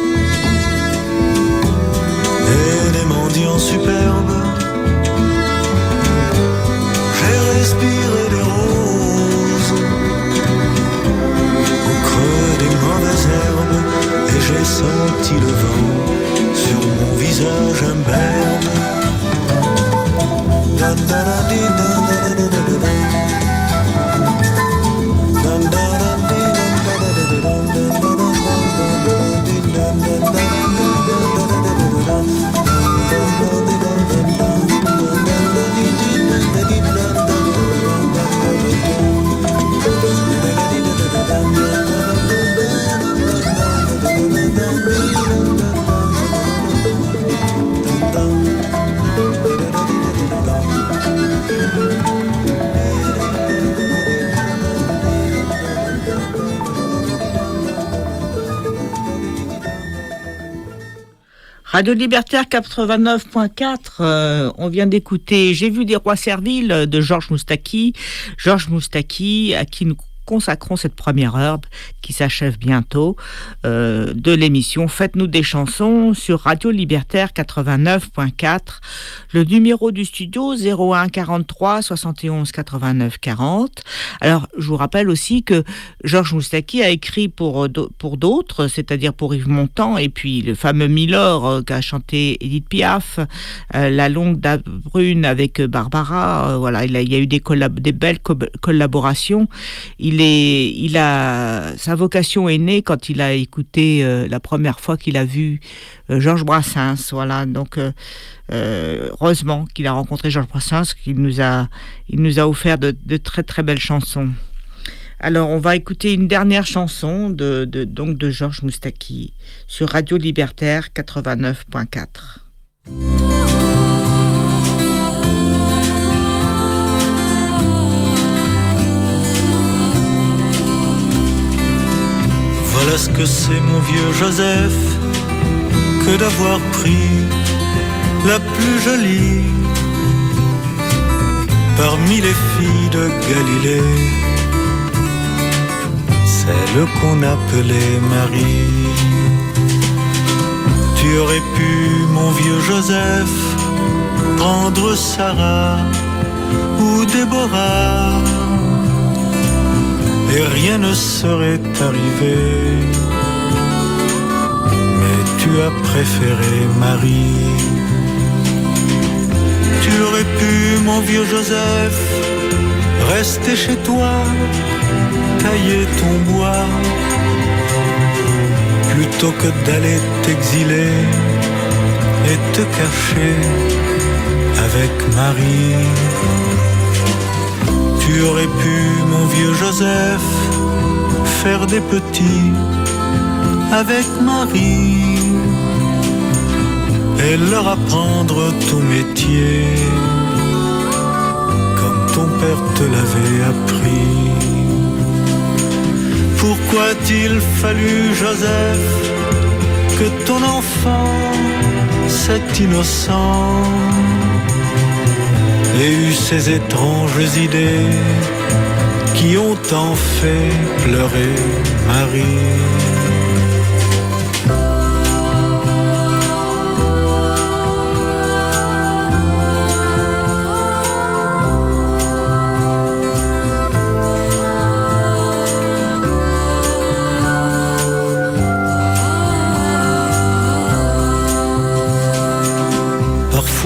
et des mendiants superbes. J'ai respiré des roses au creux des mauvaises herbes et j'ai senti le vent sur mon visage imberbe. Radio Libertaire 89.4, on vient d'écouter J'ai vu des rois serviles de Georges Moustaki. Georges Moustaki, à qui nous consacrons cette première heure qui s'achève bientôt de l'émission Faites-nous des chansons sur Radio Libertaire 89.4. Le numéro du studio 01 43 71 89 40. Alors je vous rappelle aussi que Georges Moustaki a écrit pour d'autres, c'est-à-dire pour Yves Montand et puis le fameux Milord qu'a chanté Edith Piaf, La Longue Dame Brune avec Barbara. Voilà, il y a eu des belles collaborations. Sa vocation est née quand il a écouté la première fois qu'il a vu Georges Brassens. Voilà, donc heureusement qu'il a rencontré Georges Brassens, qu'il nous a offert de très très belles chansons. Alors on va écouter une dernière chanson de Georges Moustaki sur Radio Libertaire 89.4. Voilà ce que c'est mon vieux Joseph, que d'avoir pris la plus jolie parmi les filles de Galilée, celle qu'on appelait Marie. Tu aurais pu, mon vieux Joseph, prendre Sarah ou Déborah, et rien ne serait arrivé. Mais tu as préféré Marie. Tu aurais pu, mon vieux Joseph, rester chez toi, tailler ton bois, plutôt que d'aller t'exiler et te cacher avec Marie. Tu aurais pu, mon vieux Joseph, faire des petits avec Marie et leur apprendre ton métier comme ton père te l'avait appris. Pourquoi a-t-il fallu, Joseph, que ton enfant, cet innocent, ait eu ces étranges idées qui ont tant fait pleurer Marie?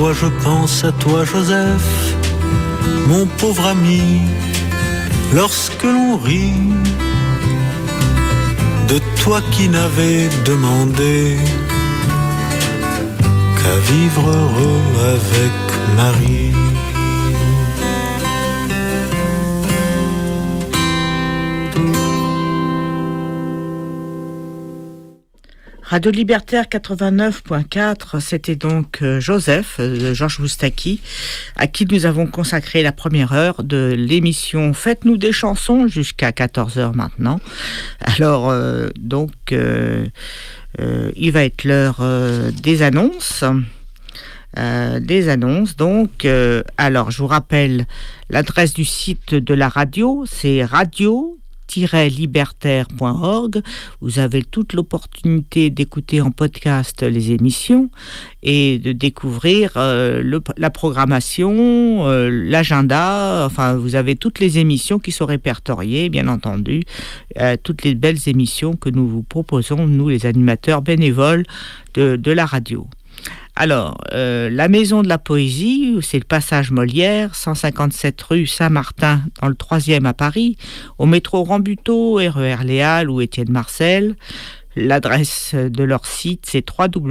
Parfois je pense à toi, Joseph, mon pauvre ami, lorsque l'on rit de toi qui n'avais demandé qu'à vivre heureux avec Marie. Radio Libertaire 89.4, c'était donc Joseph de Georges Moustaki, à qui nous avons consacré la première heure de l'émission Faites-nous des chansons jusqu'à 14h maintenant. Alors, il va être l'heure des annonces. Alors, je vous rappelle l'adresse du site de la radio, c'est radio-libertaire.org. Vous avez toute l'opportunité d'écouter en podcast les émissions et de découvrir la programmation, l'agenda. Enfin, vous avez toutes les émissions qui sont répertoriées, bien entendu, toutes les belles émissions que nous vous proposons, nous les animateurs bénévoles de la radio. Alors, la Maison de la Poésie, c'est le passage Molière, 157 rue Saint-Martin, dans le 3e à Paris, au métro Rambuteau, RER Léal ou Étienne Marcel. L'adresse de leur site, c'est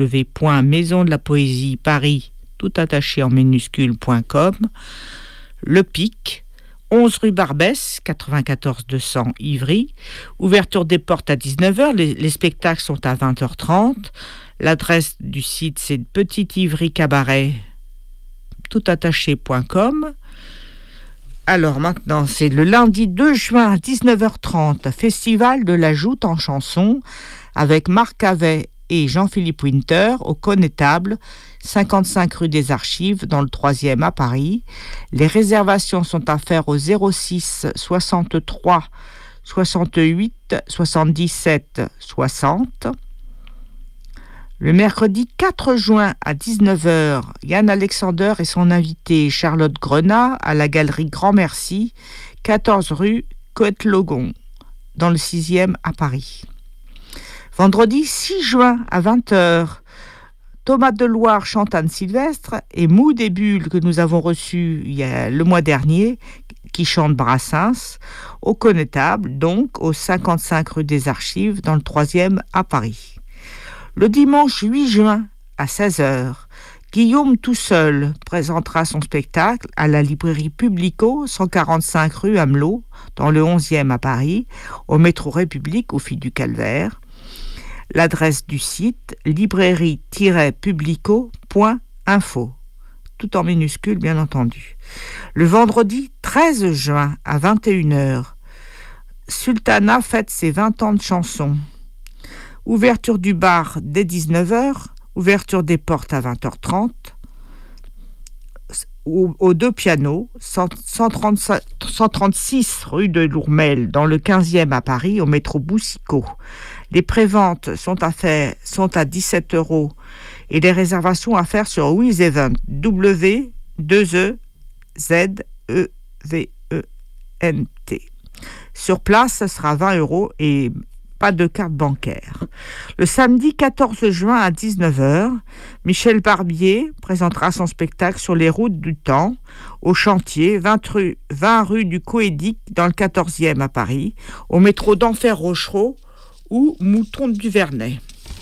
www.maisondelapoésieparis, tout attaché en minuscule.com. Le Pic, 11 rue Barbès, 94 200 Ivry. Ouverture des portes à 19h, les spectacles sont à 20h30. L'adresse du site, c'est Petit Ivry Cabaret, toutattaché.com. Alors maintenant, c'est le lundi 2 juin à 19h30, festival de la joute en chanson, avec Marc Avet et Jean-Philippe Winter au Connétable, 55 rue des Archives, dans le 3e à Paris. Les réservations sont à faire au 06 63 68 77 60. Le mercredi 4 juin à 19h, Yann Alexander et son invité Charlotte Grenat à la galerie Grand Merci, 14 rue Coët-Logon, dans le 6e à Paris. Vendredi 6 juin à 20h, Thomas Deloire chante Anne Sylvestre et Mood et Bulle, que nous avons reçu le mois dernier, qui chante Brassens, au Connétable, donc au 55 rue des Archives, dans le 3e à Paris. Le dimanche 8 juin à 16h, Guillaume Tousseul présentera son spectacle à la librairie Publico, 145 rue Amelot, dans le 11e à Paris, au métro République, au Filles du Calvaire. L'adresse du site, librairie-publico.info, tout en minuscule bien entendu. Le vendredi 13 juin à 21h, Sultana fête ses 20 ans de chansons. Ouverture du bar dès 19h, ouverture des portes à 20h30, aux deux pianos, 136 rue de Lourmel, dans le 15e à Paris, au métro Boucicaut. Les préventes sont à 17 € et les réservations à faire sur Wiz Event, W2EZEVENT. Sur place, ce sera 20 € et pas de carte bancaire. Le samedi 14 juin à 19h, Michel Barbier présentera son spectacle sur les routes du temps au chantier 20 rue du Coédic dans le 14e à Paris, au métro d'Enfer Rochereau ou Mouton du Vernet.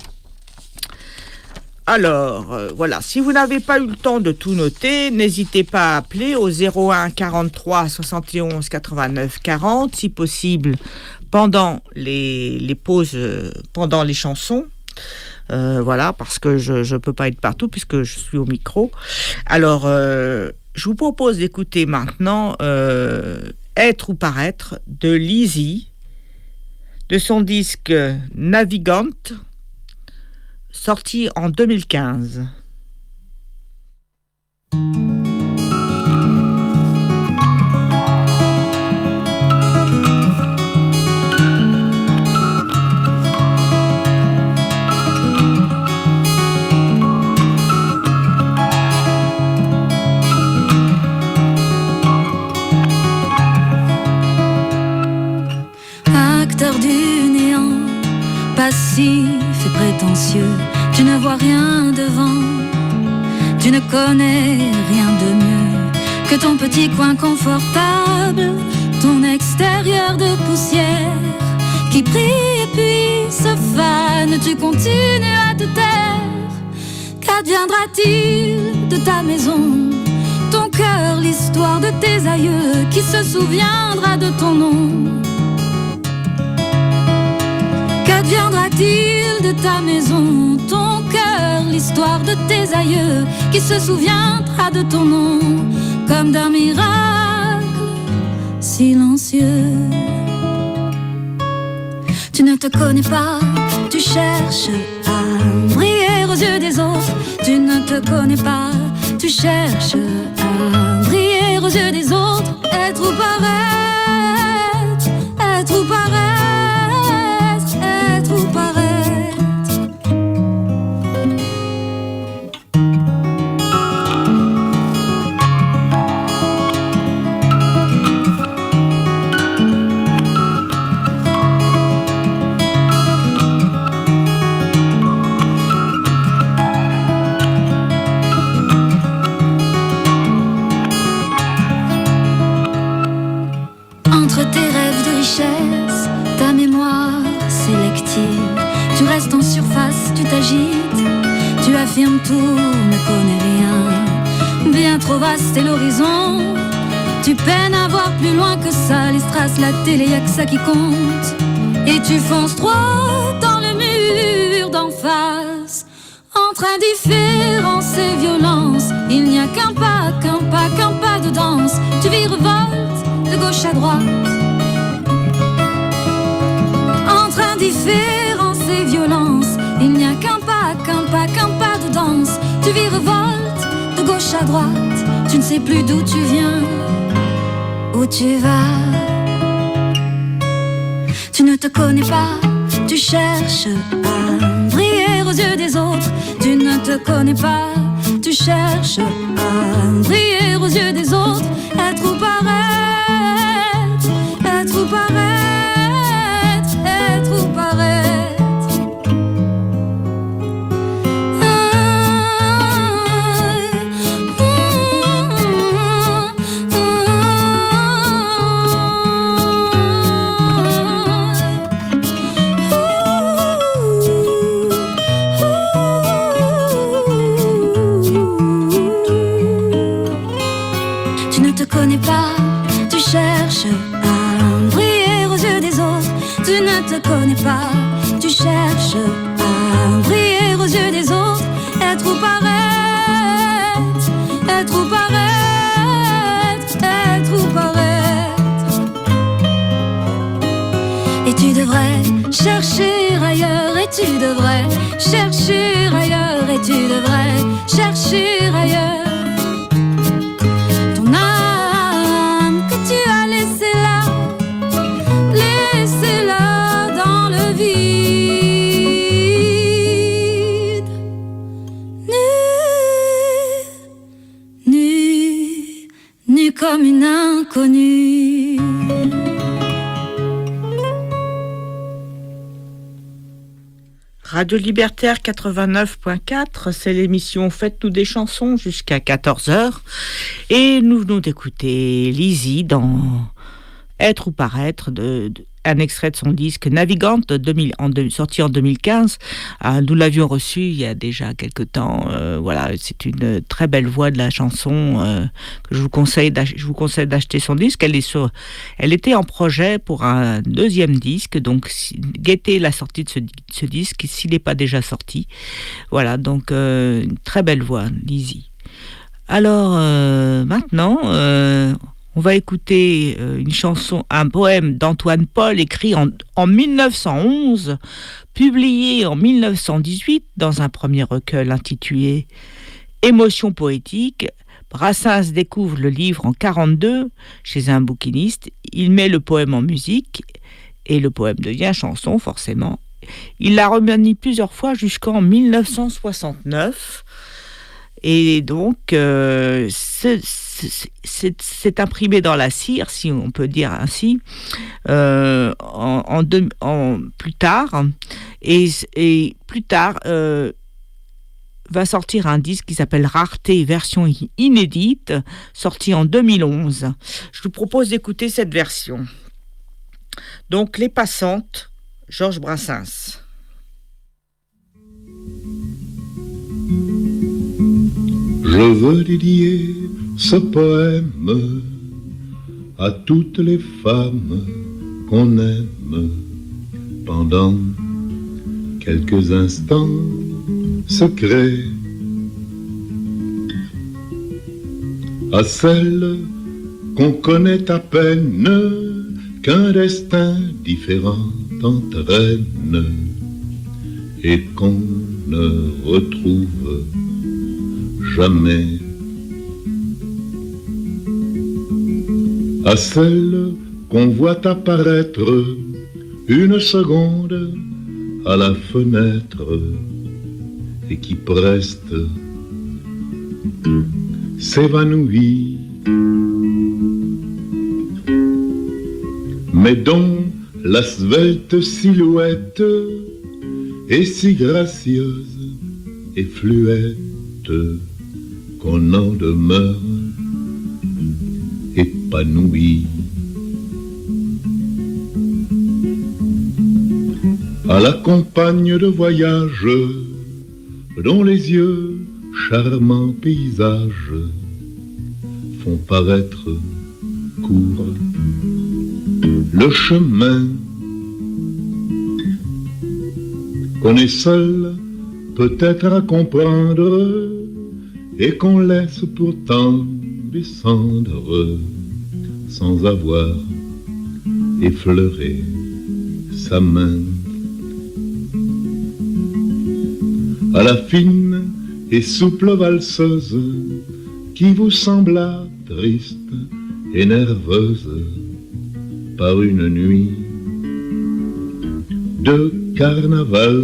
Alors, voilà, si vous n'avez pas eu le temps de tout noter, n'hésitez pas à appeler au 01 43 71 89 40, si possible, pendant les pauses, pendant les chansons. Voilà, parce que je ne peux pas être partout puisque je suis au micro. Alors, je vous propose d'écouter maintenant Être ou paraître de Lizzy, de son disque Navigante, sorti en 2015. Acteur du néant, passif et prétentieux, tu ne vois rien devant, Tu ne connais rien de mieux que ton petit coin confortable, ton extérieur de poussière qui brille et puis se fane. Tu continues à te taire. Qu'adviendra-t-il de ta maison? Ton cœur, l'histoire de tes aïeux, qui se souviendra de ton nom? Qu'adviendra-t-il de ta maison? Ton cœur, l'histoire de tes aïeux, qui se souviendra de ton nom, comme d'un miracle silencieux. Tu ne te connais pas, tu cherches à briller aux yeux des autres. Tu ne te connais pas, tu cherches à briller aux yeux des autres. Être ou paraître, être ou paraître, être ou paraître. Ta mémoire sélective, tu restes en surface, tu t'agites, tu affirmes tout, ne connais rien. Bien trop vaste est l'horizon, tu peines à voir plus loin que ça. Les strass, la télé, y'a que ça qui compte. Et tu fonces droit dans le mur d'en face. Entre indifférence et violence, il n'y a qu'un pas, qu'un pas, qu'un pas de danse. Tu virevoltes de gauche à droite. Indifférence et violence, il n'y a qu'un pas, qu'un pas, qu'un pas de danse. Tu virevoltes de gauche à droite, tu ne sais plus d'où tu viens, où tu vas. Tu ne te connais pas, tu cherches à briller aux yeux des autres. Tu ne te connais pas, tu cherches à briller aux yeux des autres. Être ou paraître, être ou paraître. Connais pas, tu cherches à briller aux yeux des autres. Être ou paraître, être ou paraître, être ou paraître. Et tu devrais chercher ailleurs, et tu devrais chercher ailleurs, et tu devrais chercher ailleurs. Ton âme que tu as laissée là, laissée là. Comme une inconnue. Radio Libertaire 89.4, c'est l'émission Faites-nous des chansons jusqu'à 14h. Et nous venons d'écouter Lizzy dans Être ou paraître, un extrait de son disque Navigante, sorti en 2015. Nous l'avions reçu il y a déjà quelque temps. Voilà, c'est une très belle voix de la chanson que je vous conseille d'acheter son disque. Elle était en projet pour un deuxième disque, donc guettez la sortie de ce disque s'il n'est pas déjà sorti. Voilà, donc une très belle voix, Lizzy. Alors maintenant, on va écouter une chanson, un poème d'Antoine Paul écrit en 1911, publié en 1918 dans un premier recueil intitulé Émotions poétiques. Brassens découvre le livre en 1942 chez un bouquiniste. Il met le poème en musique et le poème devient chanson forcément. Il l'a remanié plusieurs fois jusqu'en 1969. Et donc, c'est imprimé dans la cire, si on peut dire ainsi, plus tard. Et plus tard, va sortir un disque qui s'appelle Rareté version inédite, sorti en 2011. Je vous propose d'écouter cette version. Donc, Les Passantes, Georges Brassens. Je veux dédier ce poème à toutes les femmes qu'on aime pendant quelques instants secrets, à celles qu'on connaît à peine, qu'un destin différent entraîne et qu'on ne retrouve jamais, à celles qu'on voit apparaître une seconde à la fenêtre et qui preste s'évanouit, mais dont la svelte silhouette est si gracieuse et fluette qu'on en demeure épanoui. À la compagne de voyage, dont les yeux, charmants paysages, font paraître court le chemin, qu'on est seul peut-être à comprendre et qu'on laisse pourtant descendre sans avoir effleuré sa main. À la fine et souple valseuse qui vous sembla triste et nerveuse par une nuit de carnaval,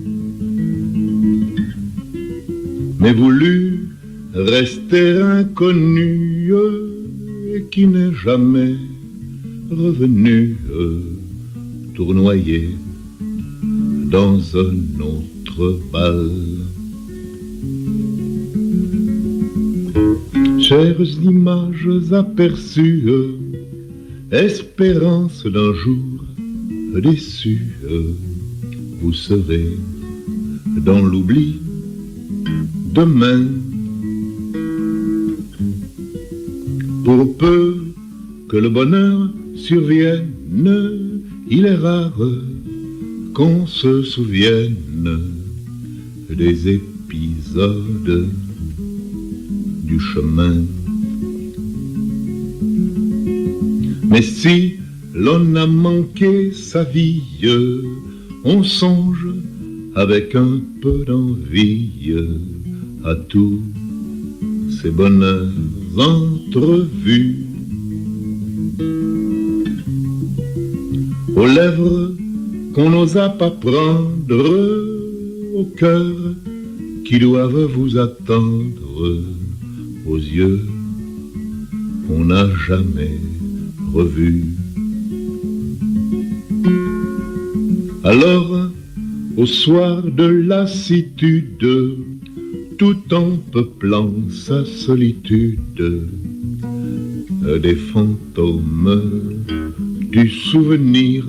mais voulut rester inconnue et qui n'est jamais revenue tournoyer dans un autre bal. Chères images aperçues, espérance d'un jour déçu, vous serez dans l'oubli demain. Pour peu que le bonheur survienne, il est rare qu'on se souvienne des épisodes du chemin. Mais si l'on a manqué sa vie, on songe avec un peu d'envie à tous ces bonheurs entrevus, aux lèvres qu'on n'osa pas prendre, au cœur qui doivent vous attendre, aux yeux qu'on n'a jamais revus. Alors, au soir de lassitude, tout en peuplant sa solitude, des fantômes du souvenir,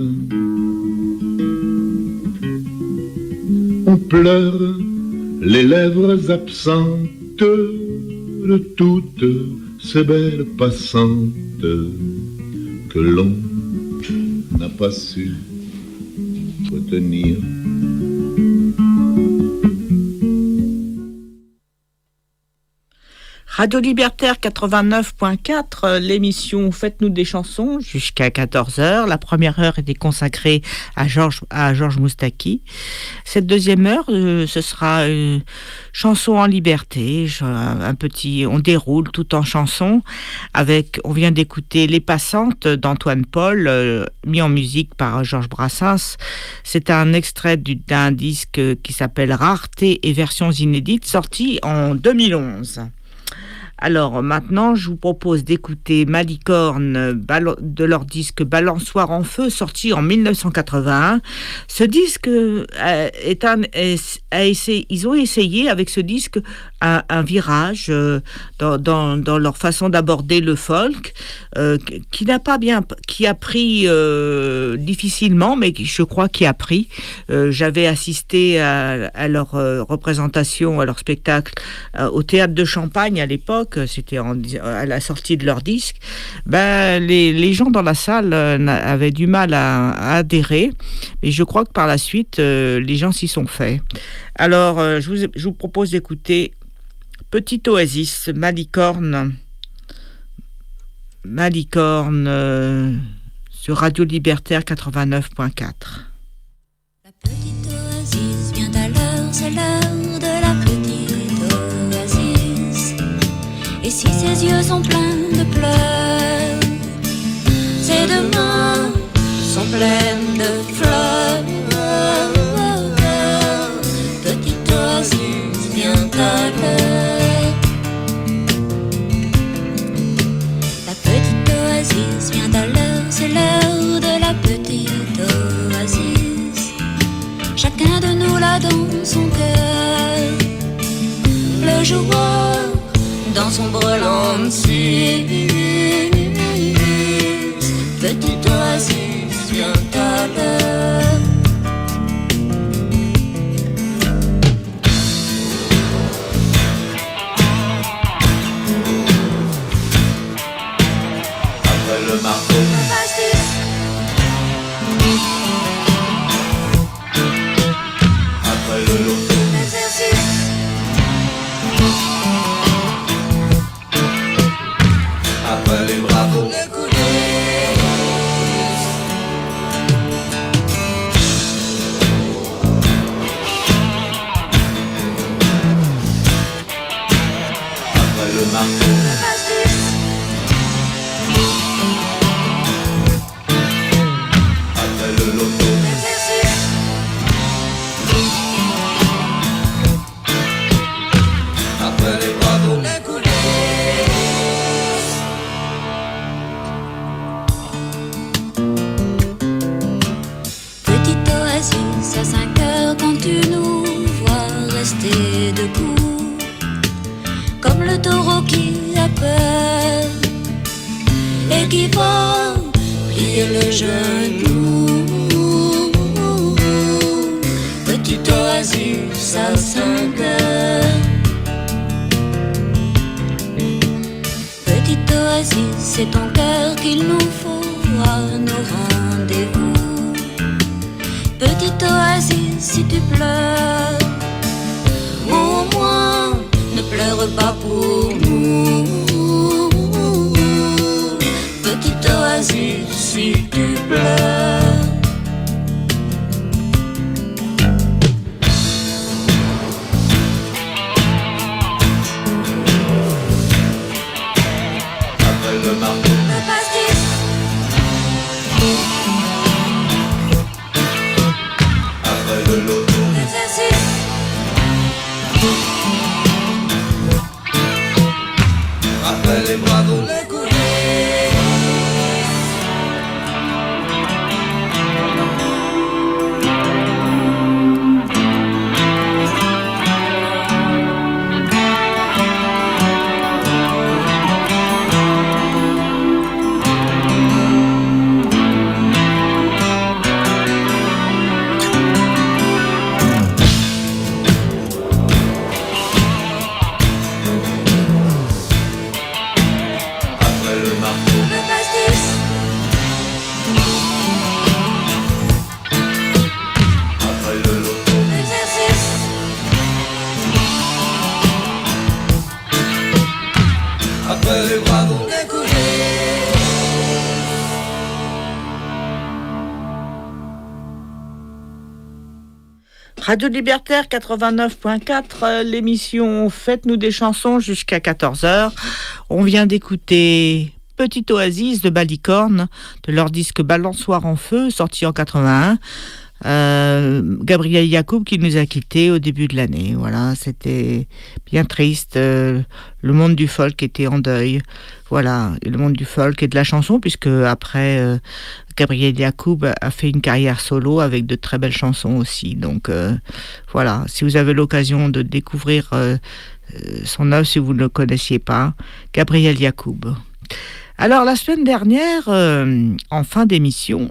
on pleure les lèvres absentes de toutes ces belles passantes que l'on n'a pas su retenir. Radio Libertaire 89.4, l'émission Faites-nous des chansons jusqu'à 14h. La première heure était consacrée à Georges Moustaki. Cette deuxième heure, ce sera chanson en liberté. On déroule tout en chanson on vient d'écouter Les Passantes d'Antoine Paul, mis en musique par Georges Brassens. C'est un extrait d'un disque qui s'appelle Rareté et versions inédites, sorti en 2011. Alors maintenant, je vous propose d'écouter Malicorne de leur disque Balançoire en feu, sorti en 1981. Ce disque ils ont essayé avec ce disque un virage dans leur façon d'aborder le folk, qui a pris difficilement, mais je crois qu'il a pris. J'avais assisté à leur représentation, à leur spectacle au Théâtre de Champagne à l'époque. C'était à la sortie de leur disque. Les gens dans la salle avaient du mal à adhérer, mais je crois que par la suite, les gens s'y sont faits. Alors, je vous propose d'écouter Petit Oasis, Malicorne sur Radio Libertaire 89.4. La petite oasis vient à l'heure, c'est l'heure de la petite oasis. Et si ses yeux sont pleins de pleurs, ses deux mains sont pleines de fleurs. Petite oasis vient à l'heure. La petite oasis vient à l'heure, c'est l'heure de la petite oasis. Chacun de nous l'a dans son cœur. Le joueur dans son brelan de cire. Petite oasis vient à l'heure. Après le marteau, Le pastis. après le loto, L'exercice. après les bravos, Le couler. après le marteau, Le pastis. après le loto, L'exercice. après les bravos, Le couler. Petite oasis à 5 heures quand tu nous vois rester debout, comme le taureau qui a peur et qui va plier le genou. Petite oasis à 5 heures. Petite oasis, c'est ton cœur qu'il nous faut à nos rendez-vous. Petite oasis, si tu pleures, au moins ne pleure pas pour nous. Petite oasis, si tu pleures. après le marteau, Le pastis. après le loto, L'exercice. après les bravos, Le couler. après le marteau, Le pastis. après le loto, L'exercice. après les bravos, Le couler. Radio Libertaire 89.4, l'émission Faites-nous des chansons jusqu'à 14h. On vient d'écouter Petite Oasis de Malicorne, de leur disque Balançoire en feu, sorti en 81. Gabriel Yacoub qui nous a quittés au début de l'année. Voilà, c'était bien triste. Le monde du folk était en deuil. Voilà, le monde du folk et de la chanson, puisque après, Gabriel Yacoub a fait une carrière solo avec de très belles chansons aussi. Donc voilà, si vous avez l'occasion de découvrir son œuvre, si vous ne le connaissiez pas, Gabriel Yacoub. Alors la semaine dernière, en fin d'émission,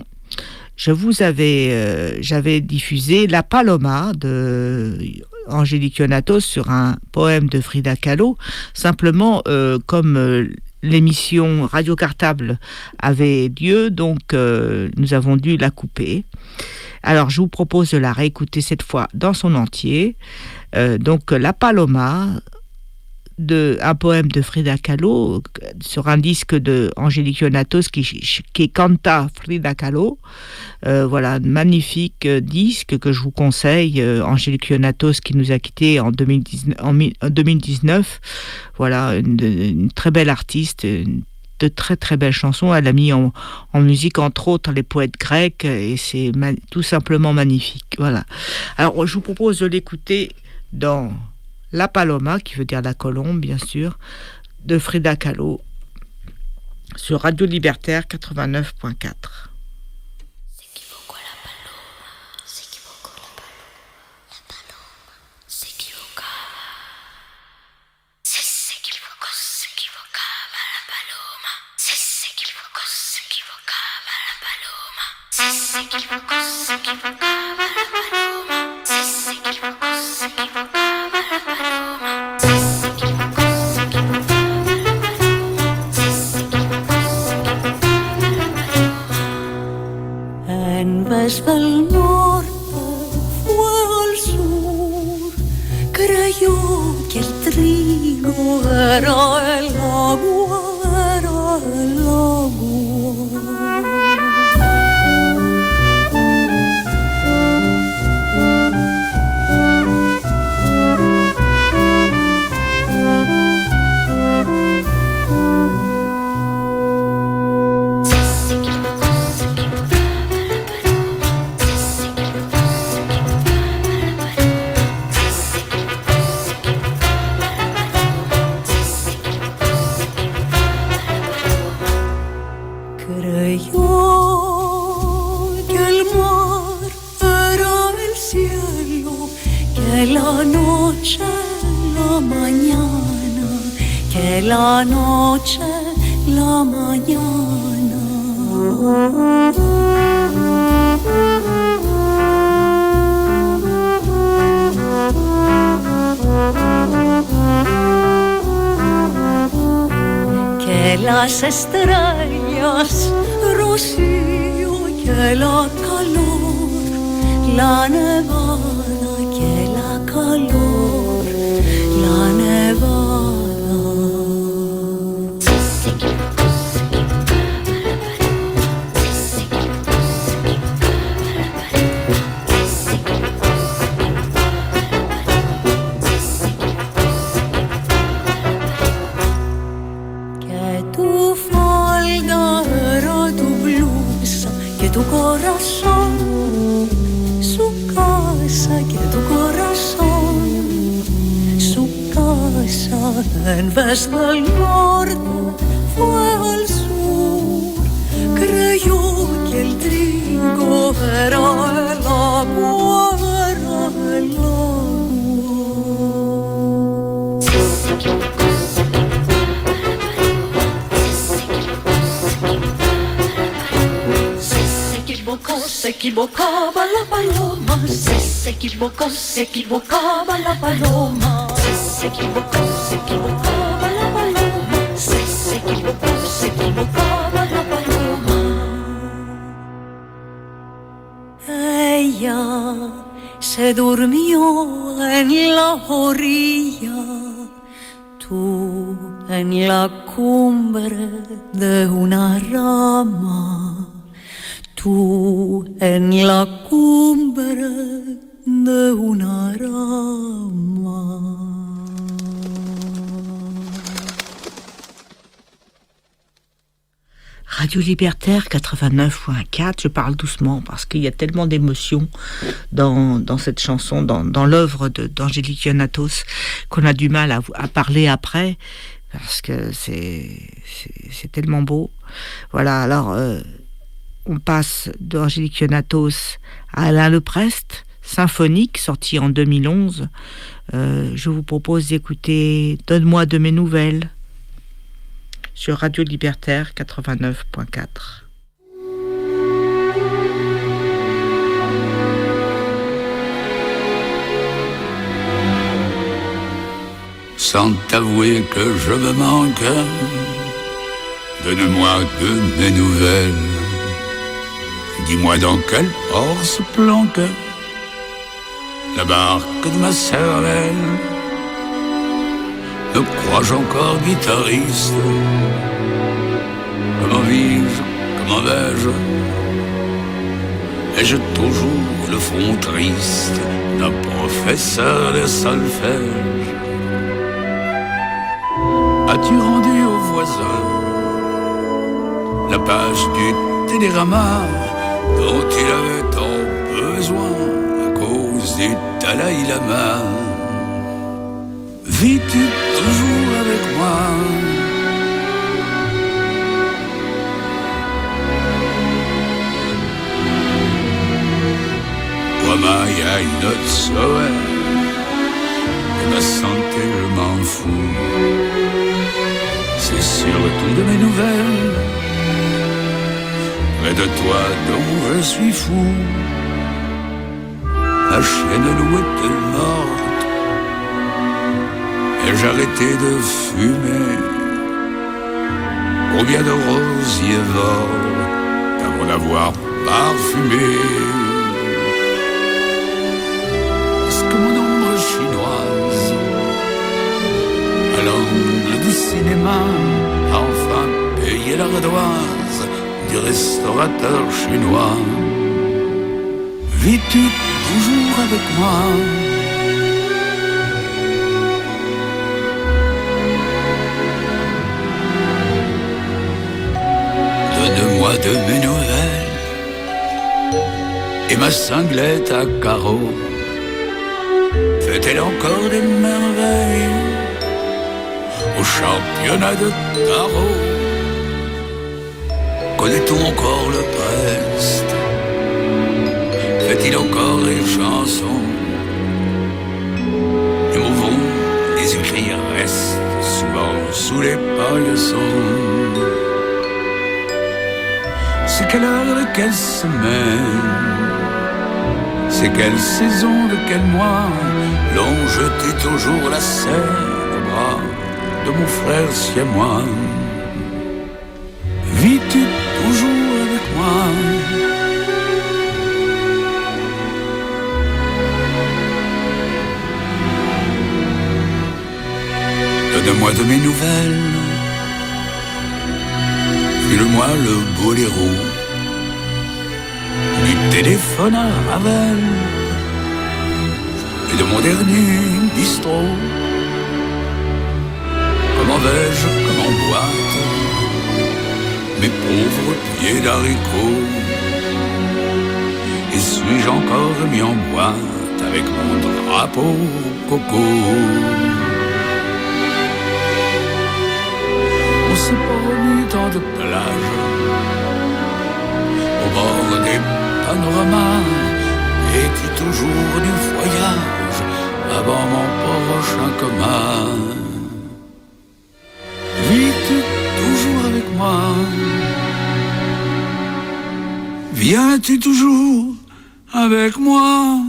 j'avais diffusé La Paloma de Angélique Ionatos sur un poème de Frida Kahlo. Simplement, comme l'émission Radio Cartable avait lieu, donc nous avons dû la couper. Alors, je vous propose de la réécouter cette fois dans son entier. Donc, La Paloma, un poème de Frida Kahlo sur un disque de Angélique Ionatos qui canta Frida Kahlo. Voilà, un magnifique disque que je vous conseille. Angélique Ionatos qui nous a quittés en 2019. Voilà, une très belle artiste, de très très belles chansons. Elle a mis en musique entre autres les poètes grecs et c'est tout simplement magnifique. Voilà. Alors je vous propose de l'écouter dans La Paloma, qui veut dire la colombe, bien sûr, de Frida Kahlo, sur Radio Libertaire 89.4. En vez del norte fue al sur, creyó que el trigo era el agua, era el agua. La noche, la mañana. Que las estrellas, rocío, que la calor, la nevada, que la calor, la nevada. Tu corazón, su casa, que tu corazón, su casa, en vez del norte fue al sur, creyó que el trigo era el agua, era el agua. Se equivocaba la paloma, se equivocaba la paloma, se equivocaba la paloma, se equivocaba la paloma. Ella se durmió en la orilla, tú en la cumbre de una rama. Tú en la cumbre de una rama. Radio Libertaire 89.4, je parle doucement parce qu'il y a tellement d'émotions dans cette chanson, dans l'œuvre d'Angélique Ionatos, qu'on a du mal à parler après, parce que c'est tellement beau. Voilà, alors on passe d'Angélique Ionatos à Alain Leprest, Symphonique, sorti en 2011. Je vous propose d'écouter Donne-moi de mes nouvelles sur Radio Libertaire 89.4. Sans t'avouer que je me manque, donne-moi de mes nouvelles. Dis-moi dans quel port se planque la barque de ma cervelle. Me crois-je encore guitariste? Comment vis-je, comment vais-je? Ai-je toujours le front triste d'un professeur de solfège? As-tu rendu au voisin la page du télérama dont il avait tant besoin à cause du Dalai Lama? Vis-tu toujours avec moi? Wamaya inotsoe, de ma santé je m'en fous. C'est surtout de mes nouvelles, près de toi dont je suis fou. Ma chienne loup est-elle morte? Ai-je arrêté de fumer? Combien de rosiers volent avant d'avoir parfumé? Est-ce que mon ombre chinoise, à l'angle du cinéma, a enfin payé l'ardoise du restaurateur chinois? Vis-tu toujours avec moi? Donne-moi de mes nouvelles et ma cinglette à carreaux fait-elle encore des merveilles au championnat de tarot? Connaît-on encore le Brest? Fait-il encore les chansons? Les mots vont, les écrits restent souvent sous les paillasons. C'est quelle heure de quelle semaine? C'est quelle saison de quel mois? L'on jetait toujours la scène au bras de mon frère siamois. Vis-tu toujours avec moi? Donne-moi de mes nouvelles, file-moi le boléro du téléphone à Ravel et de mon dernier bistrot. Comment vais-je, comment boite mes pauvres pieds d'haricots? Et suis-je encore mis en boîte avec mon drapeau coco? On s'est promis tant de plages au bord des panoramas. Es-tu toujours du voyage avant mon prochain coma? Vis-tu toujours avec moi? Viens-tu toujours avec moi?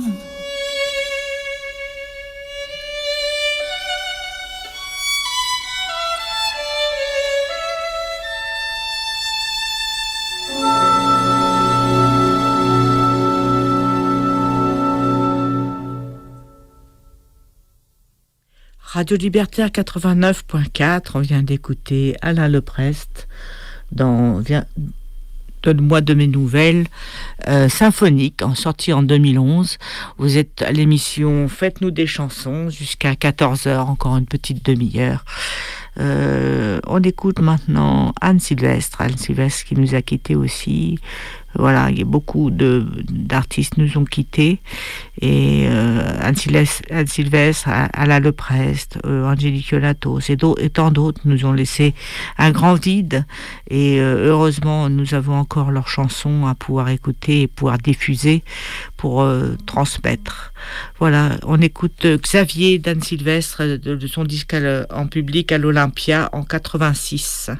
Radio Libertaire 89.4, on vient d'écouter Alain Leprest dans Donne-moi de mes nouvelles, symphonique, sorti en 2011. Vous êtes à l'émission Faites-nous des chansons jusqu'à 14h, encore une petite demi-heure. On écoute maintenant Anne Sylvestre qui nous a quittés aussi. Voilà, il y a beaucoup d'artistes nous ont quittés, et Anne Sylvestre, Alain Leprest, Angélique Yonatos et tant d'autres nous ont laissé un grand vide, et heureusement nous avons encore leurs chansons à pouvoir écouter et pouvoir diffuser pour transmettre. Voilà, on écoute Xavier d'Anne Sylvestre de son disque en public à l'Olympia en 86.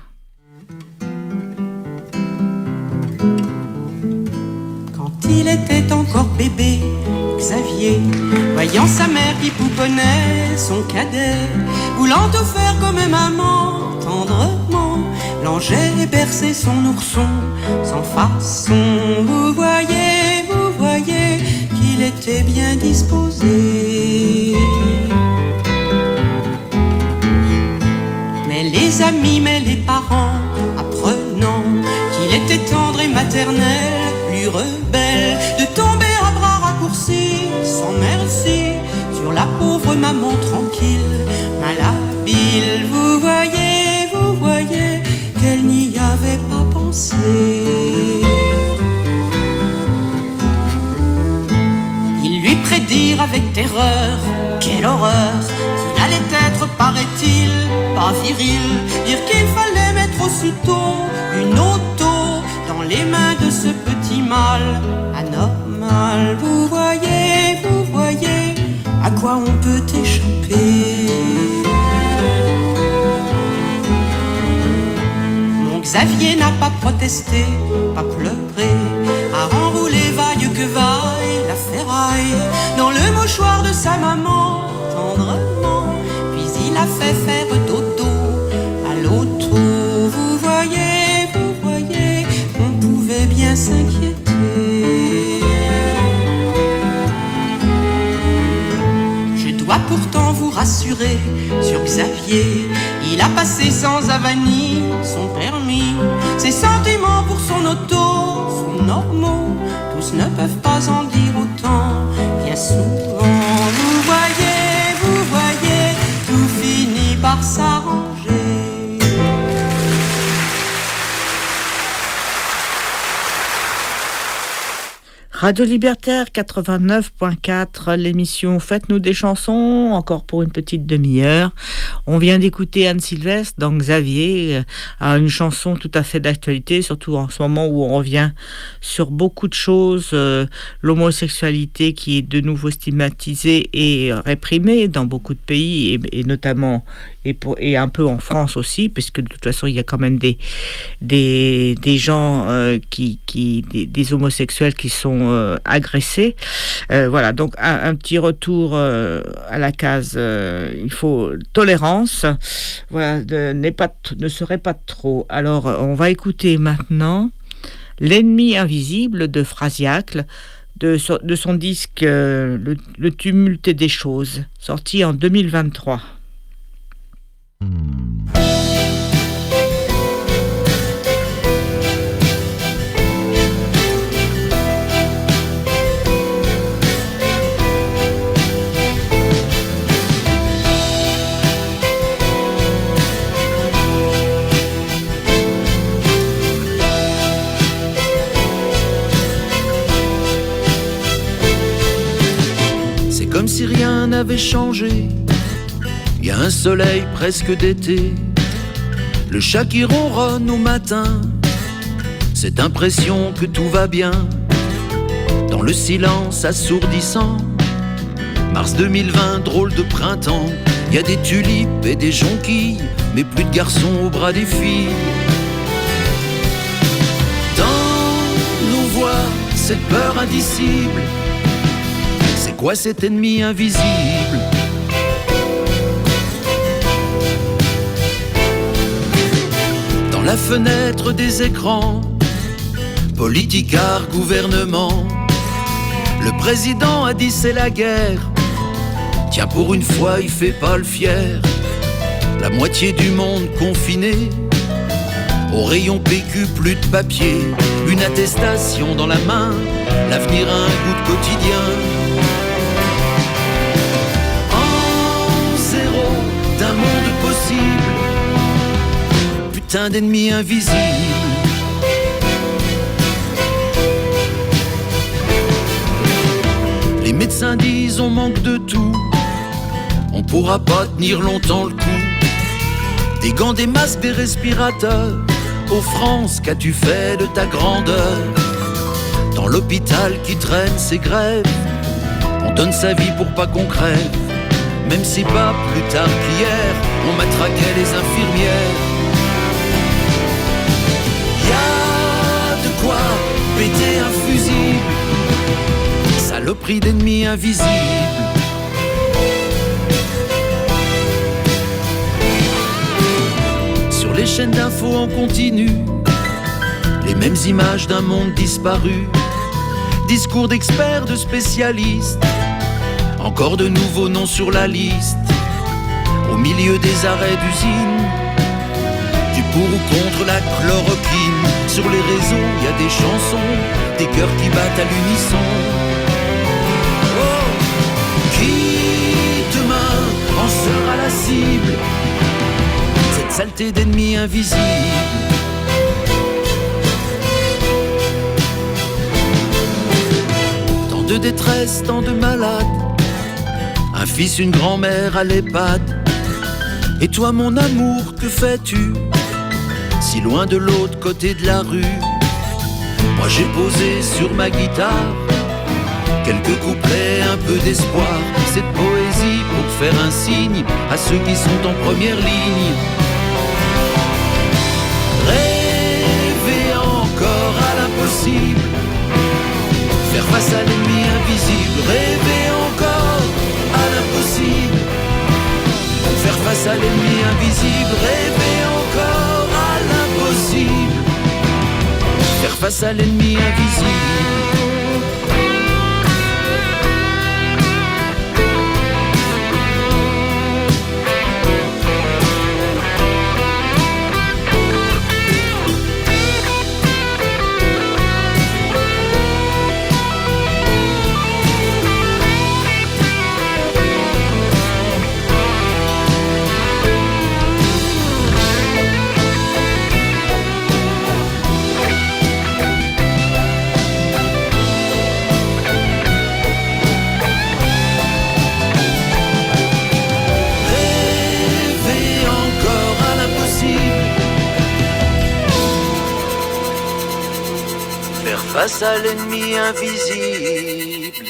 Il était encore bébé, Xavier, voyant sa mère qui pouponnait son cadet, voulant tout faire comme maman, tendrement, longeait et berçait son ourson, sans façon. Vous voyez qu'il était bien disposé. Mais les amis, mais les parents, apprenant qu'il était tendre et maternel, plus rebelle, de tomber à bras raccourcis, sans merci, sur la pauvre maman tranquille, malhabile. Vous voyez, qu'elle n'y avait pas pensé. Ils lui prédirent avec terreur, quelle horreur, qu'il allait être, paraît-il, pas viril, dire qu'il fallait mettre aussitôt une auto dans les mains de ce petit mal anormal. Vous voyez à quoi on peut échapper. Mon Xavier n'a pas protesté, pas pleuré, a enroulé vaille que vaille la ferraille dans le mouchoir de sa maman, tendrement, puis il a fait faire dodo à l'auto. Vous voyez, on pouvait bien s'inquiéter. Je dois pourtant vous rassurer sur Xavier, il a passé sans avanie son permis, ses sentiments pour son auto sont normaux, tous ne peuvent pas en dire autant. Bien souvent, vous voyez, tout finit par s'arranger. Radio Libertaire 89.4, l'émission Faites-nous des chansons, encore pour une petite demi-heure. On vient d'écouter Anne Sylvestre dans Xavier, une chanson tout à fait d'actualité, surtout en ce moment où on revient sur beaucoup de choses, l'homosexualité qui est de nouveau stigmatisée et réprimée dans beaucoup de pays, et notamment et un peu en France aussi, puisque de toute façon il y a quand même des gens des homosexuels qui sont agressés. Voilà, donc un petit retour à la case, il faut tolérance, voilà, ne serait pas trop. Alors on va écouter maintenant L'ennemi invisible de Phrasiacle, de son disque Le tumulte des choses, sorti en 2023. C'est comme si rien n'avait changé. Il y a un soleil presque d'été, le chat qui ronronne au matin, cette impression que tout va bien, dans le silence assourdissant. Mars 2020, drôle de printemps, il y a des tulipes et des jonquilles, mais plus de garçons au bras des filles. Dans nos voix, cette peur indicible, c'est quoi cet ennemi invisible? La fenêtre des écrans, politicard, gouvernement, le président a dit c'est la guerre. Tiens, pour une fois il fait pas le fier. La moitié du monde confiné, au rayon PQ plus de papier, une attestation dans la main, l'avenir a un goût de quotidien. En zéro d'un monde possible, putain d'ennemi invisible. Les médecins disent on manque de tout, on pourra pas tenir longtemps le coup. Des gants, des masques, des respirateurs. Ô France, qu'as-tu fait de ta grandeur? Dans l'hôpital qui traîne ses grèves, on donne sa vie pour pas qu'on crève. Même si pas plus tard qu'hier, on matraquait les infirmières. Y'a de quoi péter un fusible, saloperie d'ennemis invisibles. Sur les chaînes d'infos en continu, les mêmes images d'un monde disparu. Discours d'experts, de spécialistes, encore de nouveaux noms sur la liste. Au milieu des arrêts d'usine, du pour ou contre la chloroquine. Sur les réseaux, il y a des chansons, des cœurs qui battent à l'unisson. Oh, qui demain en sera la cible? Cette saleté d'ennemis invisibles. Tant de détresse, tant de malades, un fils, une grand-mère à l'EHPAD. Et toi mon amour, que fais-tu si loin de l'autre côté de la rue? Moi j'ai posé sur ma guitare quelques couplets, un peu d'espoir, cette poésie pour faire un signe à ceux qui sont en première ligne. Rêver encore à l'impossible, faire face à l'ennemi invisible. Rêver encore à l'impossible, faire face à l'ennemi invisible. Rêver encore à l'impossible, faire face à l'ennemi invisible. Face à l'ennemi invisible.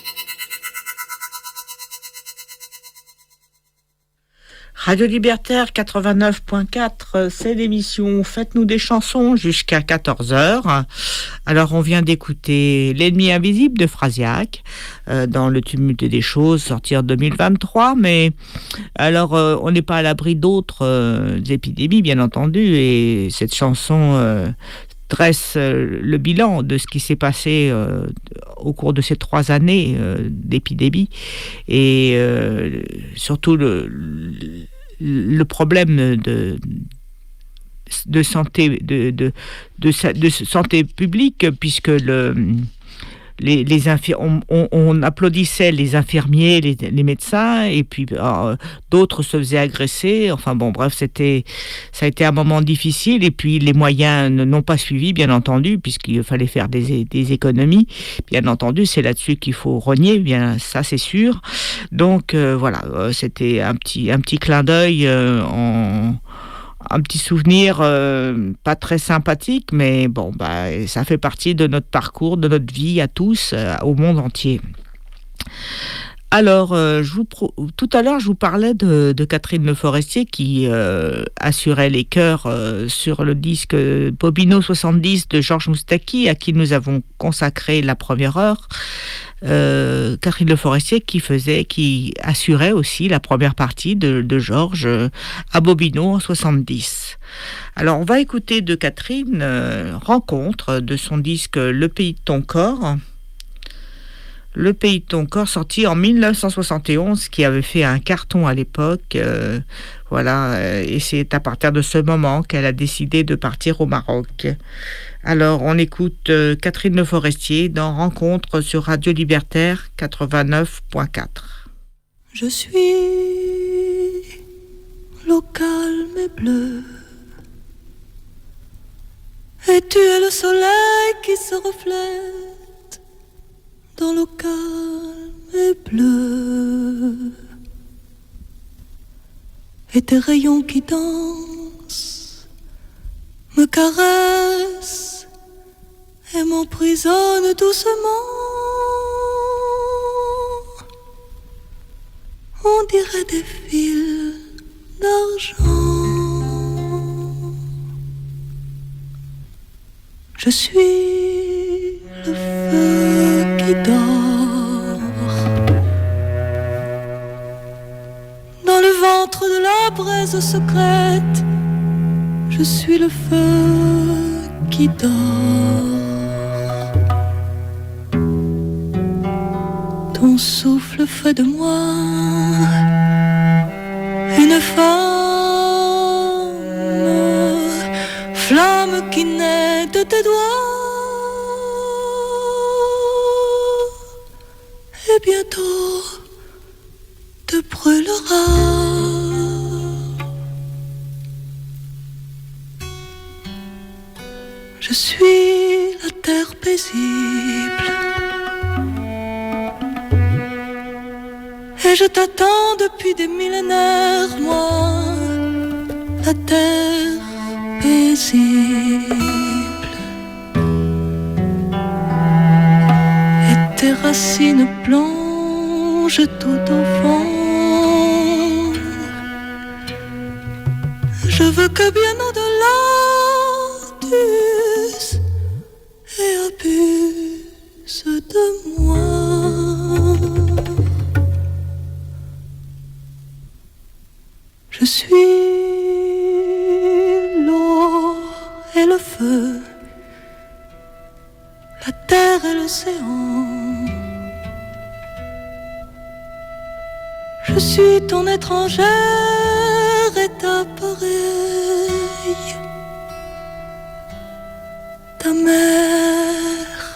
Radio Libertaire 89.4, c'est l'émission Faites-nous des chansons jusqu'à 14h. Alors on vient d'écouter L'ennemi invisible de Frasiac dans le tumulte des choses, sortir 2023, mais alors on n'est pas à l'abri d'autres épidémies bien entendu, et cette chanson dresse le bilan de ce qui s'est passé au cours de ces 3 années d'épidémie, et surtout le problème de santé de santé publique, puisque on applaudissait les infirmiers, les médecins, et puis d'autres se faisaient agresser. Enfin bon, bref, ça a été un moment difficile, et puis les moyens n'ont pas suivi, bien entendu, puisqu'il fallait faire des économies. Bien entendu, c'est là-dessus qu'il faut rogner, bien ça c'est sûr. Donc voilà, c'était un petit clin d'œil un petit souvenir pas très sympathique, mais bon, ça fait partie de notre parcours, de notre vie à tous, au monde entier. Alors, tout à l'heure, je vous parlais de Catherine Le Forestier qui assurait les chœurs sur le disque Bobino 70 de Georges Moustaki, à qui nous avons consacré la première heure. Catherine Le Forestier qui assurait aussi la première partie de Georges à Bobino en 70. Alors on va écouter de Catherine Rencontre de son disque Le Pays de ton corps. Le Pays de ton corps, sorti en 1971, qui avait fait un carton à l'époque. Et c'est à partir de ce moment qu'elle a décidé de partir au Maroc. Alors, on écoute Catherine Le Forestier dans Rencontre sur Radio Libertaire 89.4. Je suis l'eau calme et bleue Et tu es le soleil qui se reflète dans l'eau calme et bleue. Et tes rayons qui dansent me caressent et m'emprisonnent doucement. On dirait des fils d'argent. Je suis le feu qui dort dans le ventre de la braise secrète. Je suis le feu qui dort. Ton souffle fait de moi une femme, flamme qui naît de tes doigts. Et bientôt te brûlera. Je suis la terre paisible et je t'attends depuis des millénaires, moi, la terre paisible. Et tes racines plongent tout au fond. Je veux que bien au-delà t'uses et abuse de moi. Je suis l'eau et le feu, la terre et l'océan. Je suis ton étrangère et ta pareille, ta mère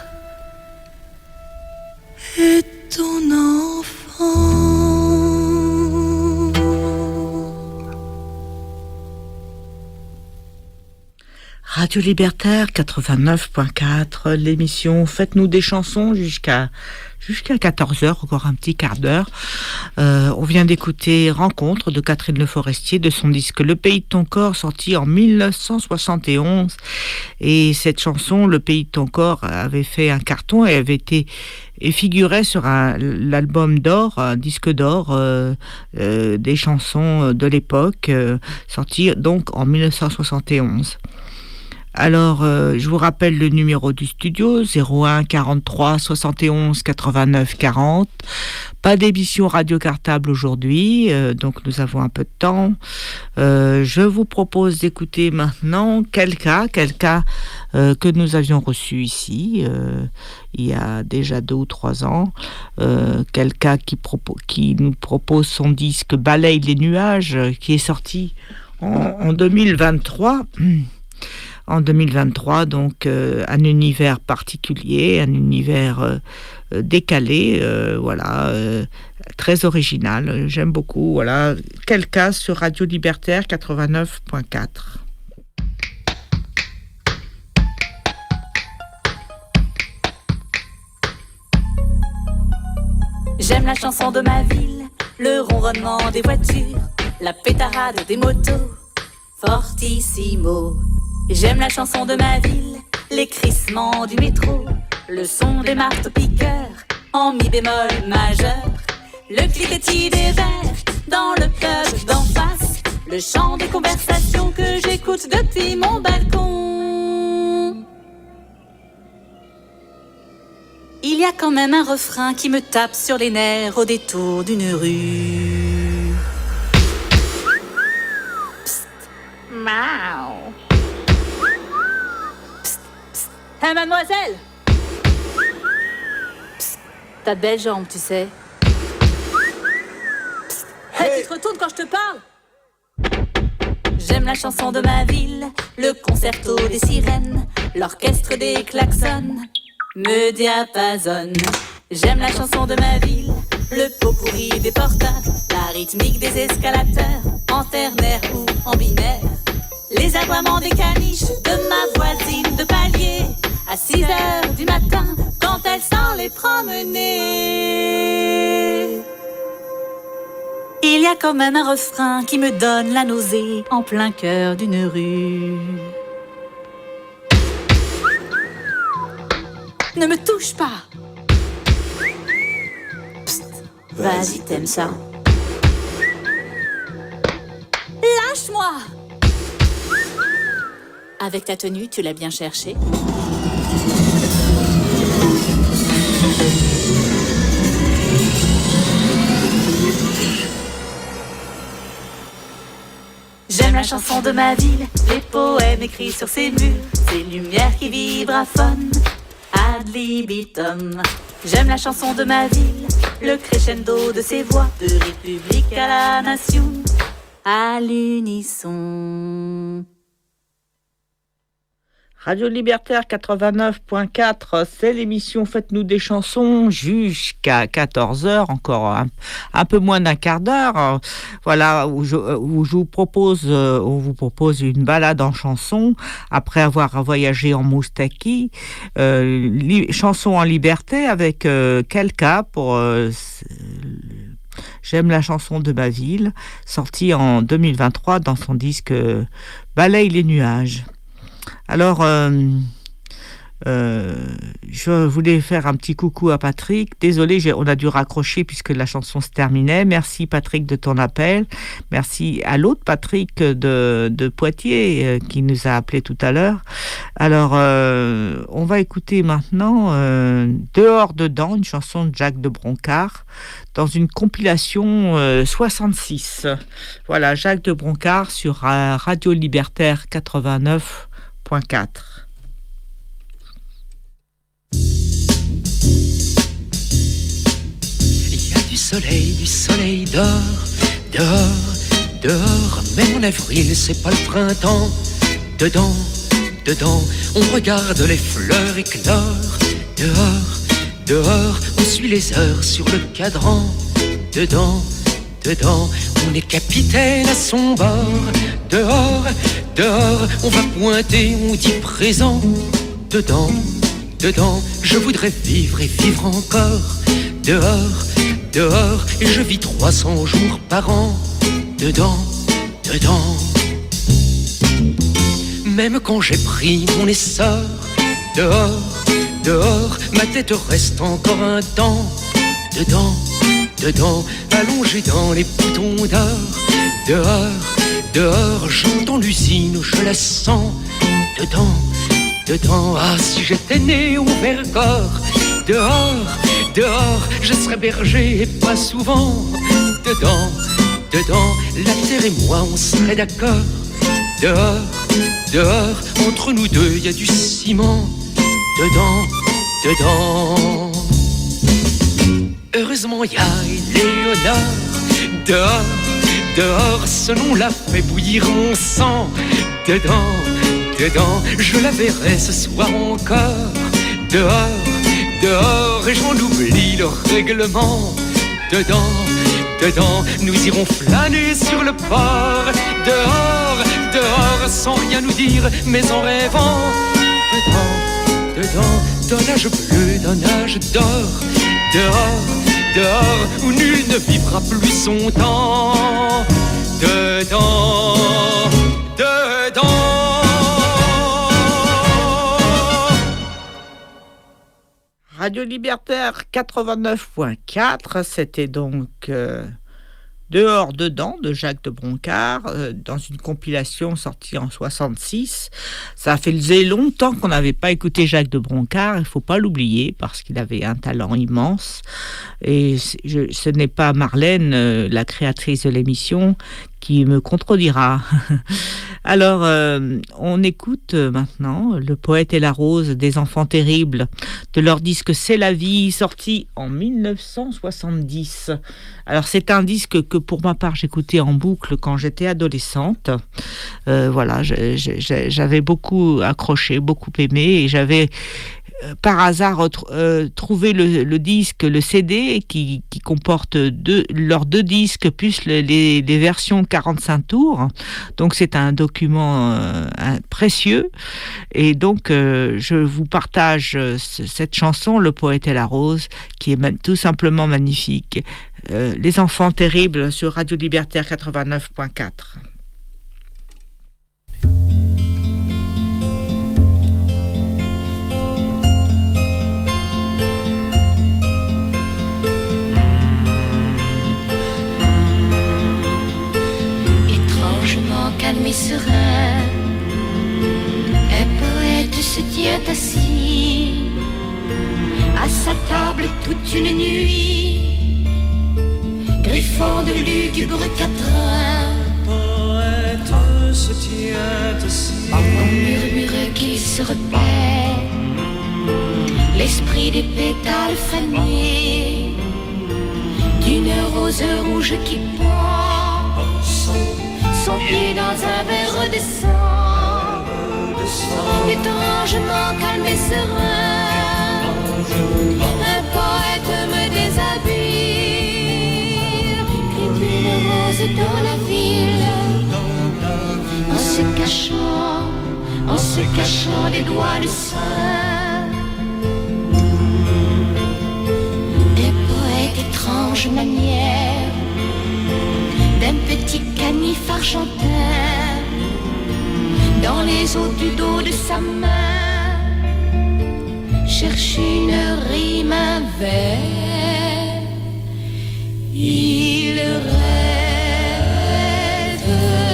et ton enfant. Radio Libertaire 89.4, l'émission Faites-nous des chansons jusqu'à 14h, encore un petit quart d'heure. On vient d'écouter Rencontre de Catherine Le Forestier de son disque Le Pays de ton corps, sorti en 1971. Et cette chanson, Le Pays de ton corps, avait fait un carton et avait été figurait sur l'album d'or, un disque d'or des chansons de l'époque, sorti donc en 1971. Alors, je vous rappelle le numéro du studio, 01 43 71 89 40. Pas d'émission radio cartable aujourd'hui, donc nous avons un peu de temps. Je vous propose d'écouter maintenant Quelqu'un que nous avions reçu ici, il y a déjà 2 ou 3 ans. Quelqu'un qui nous propose son disque Balaye les nuages, qui est sorti en 2023. En 2023, donc un univers particulier, un univers décalé, voilà, très original. J'aime beaucoup, voilà. Quelqu'un sur Radio Libertaire 89.4. J'aime la chanson de ma ville, le ronronnement des voitures, la pétarade des motos, fortissimo. J'aime la chanson de ma ville, les crissements du métro, le son des marteaux-piqueurs en mi bémol majeur, le cliquetis des verres dans le pub d'en face, le chant des conversations que j'écoute depuis mon balcon. Il y a quand même un refrain qui me tape sur les nerfs au détour d'une rue. Psst, miaou. Hé, mademoiselle! Psst, t'as de belles jambes, tu sais. Psst, hey, tu te retournes quand je te parle? J'aime la chanson de ma ville, le concerto des sirènes, l'orchestre des klaxons me diapasonne. J'aime la chanson de ma ville, le pot pourri des portables, la rythmique des escalateurs, en ternaire ou en binaire. Les les aboiements des caniches de ma voisine de palier à 6 heures du matin quand elle s'en les promener. Il y a quand même un refrain qui me donne la nausée en plein cœur d'une rue. Ne me touche pas. Psst, vas-y, t'aimes ça. Lâche-moi. Avec ta tenue, tu l'as bien cherché. J'aime la chanson de ma ville, les poèmes écrits sur ses murs, ces lumières qui vibrafonnent ad libitum. J'aime la chanson de ma ville, le crescendo de ses voix, de république à la nation, à l'unisson. Radio Libertaire 89.4, c'est l'émission Faites-nous des chansons jusqu'à 14h, encore un peu moins d'un quart d'heure. Voilà, où je vous propose, on vous propose une balade en chanson après avoir voyagé en Moustaki, chanson en liberté avec Kelka pour J'aime la chanson de ma ville, sortie en 2023 dans son disque Balaye les nuages. Alors, je voulais faire un petit coucou à Patrick. Désolé, on a dû raccrocher puisque la chanson se terminait. Merci Patrick de ton appel. Merci à l'autre Patrick de Poitiers qui nous a appelé tout à l'heure. Alors, on va écouter maintenant Dehors dedans, une chanson de Jacques de Broncard dans une compilation 66. Voilà, Jacques de Broncard sur Radio Libertaire 89.4. Il y a du soleil dehors, dehors. Même en avril, c'est pas le printemps. Dedans, on regarde les fleurs éclore. Dehors, on suit les heures sur le cadran. Dedans, on est capitaine à son bord. Dehors, on va pointer, on dit présent. Dedans, je voudrais vivre et vivre encore. Dehors, et je vis 300 jours par an. Dedans. Même quand j'ai pris mon essor. Dehors, ma tête reste encore un temps. Dedans, allongé dans les boutons d'or. Dehors, j'entends l'usine, je la sens. Dedans, ah si j'étais né au Vercors. Dehors, je serais berger et pas souvent. Dedans, la terre et moi on serait d'accord. Dehors, entre nous deux y a du ciment. Dedans. Heureusement y a Éléonore. Dehors, ce nom-là fait bouillir mon sang. Dedans, je la verrai ce soir encore. Dehors, et j'en oublie le règlement. Dedans, nous irons flâner sur le port. Dehors, sans rien nous dire, mais en rêvant. Dedans, d'un âge bleu, d'un âge d'or. Dehors, où nul ne vivra plus son temps. Dedans. Radio Libertaire 89.4, c'était donc Dehors dedans de Jacques de Broncard dans une compilation sortie en 66. Ça faisait longtemps qu'on n'avait pas écouté Jacques de Broncard, il ne faut pas l'oublier parce qu'il avait un talent immense. Et ce n'est pas Marlène, la créatrice de l'émission, qui me contredira. Alors, on écoute maintenant Le poète et la rose des enfants terribles de leur disque C'est la vie, sorti en 1970. Alors, c'est un disque que pour ma part j'écoutais en boucle quand j'étais adolescente. Voilà, j'avais beaucoup accroché, beaucoup aimé et j'avais par hasard trouvé le disque, le CD qui comporte leurs 2 disques plus les versions 45 tours. Donc c'est un document précieux. Et donc je vous partage cette chanson, Le poète et la rose, qui est tout simplement magnifique. Les enfants terribles sur Radio Libertaire 89.4. Étrangement calme et serein, un poète se tient assis à sa table toute une nuit, griffon de lugubre quatrain. Poète se tient assis, Au murmure qui se repère, l'esprit des pétales fanés d'une rose rouge qui pend son pied dans un verre de sang, étrangement calme et serein. Un poète me déshabille, crie une rose dans la ville, en se cachant des doigts de sein. Un poète étrange manière d'un petit canif argentin, dans les eaux du dos de sa main, cherche une rime, un vers. Il rêve,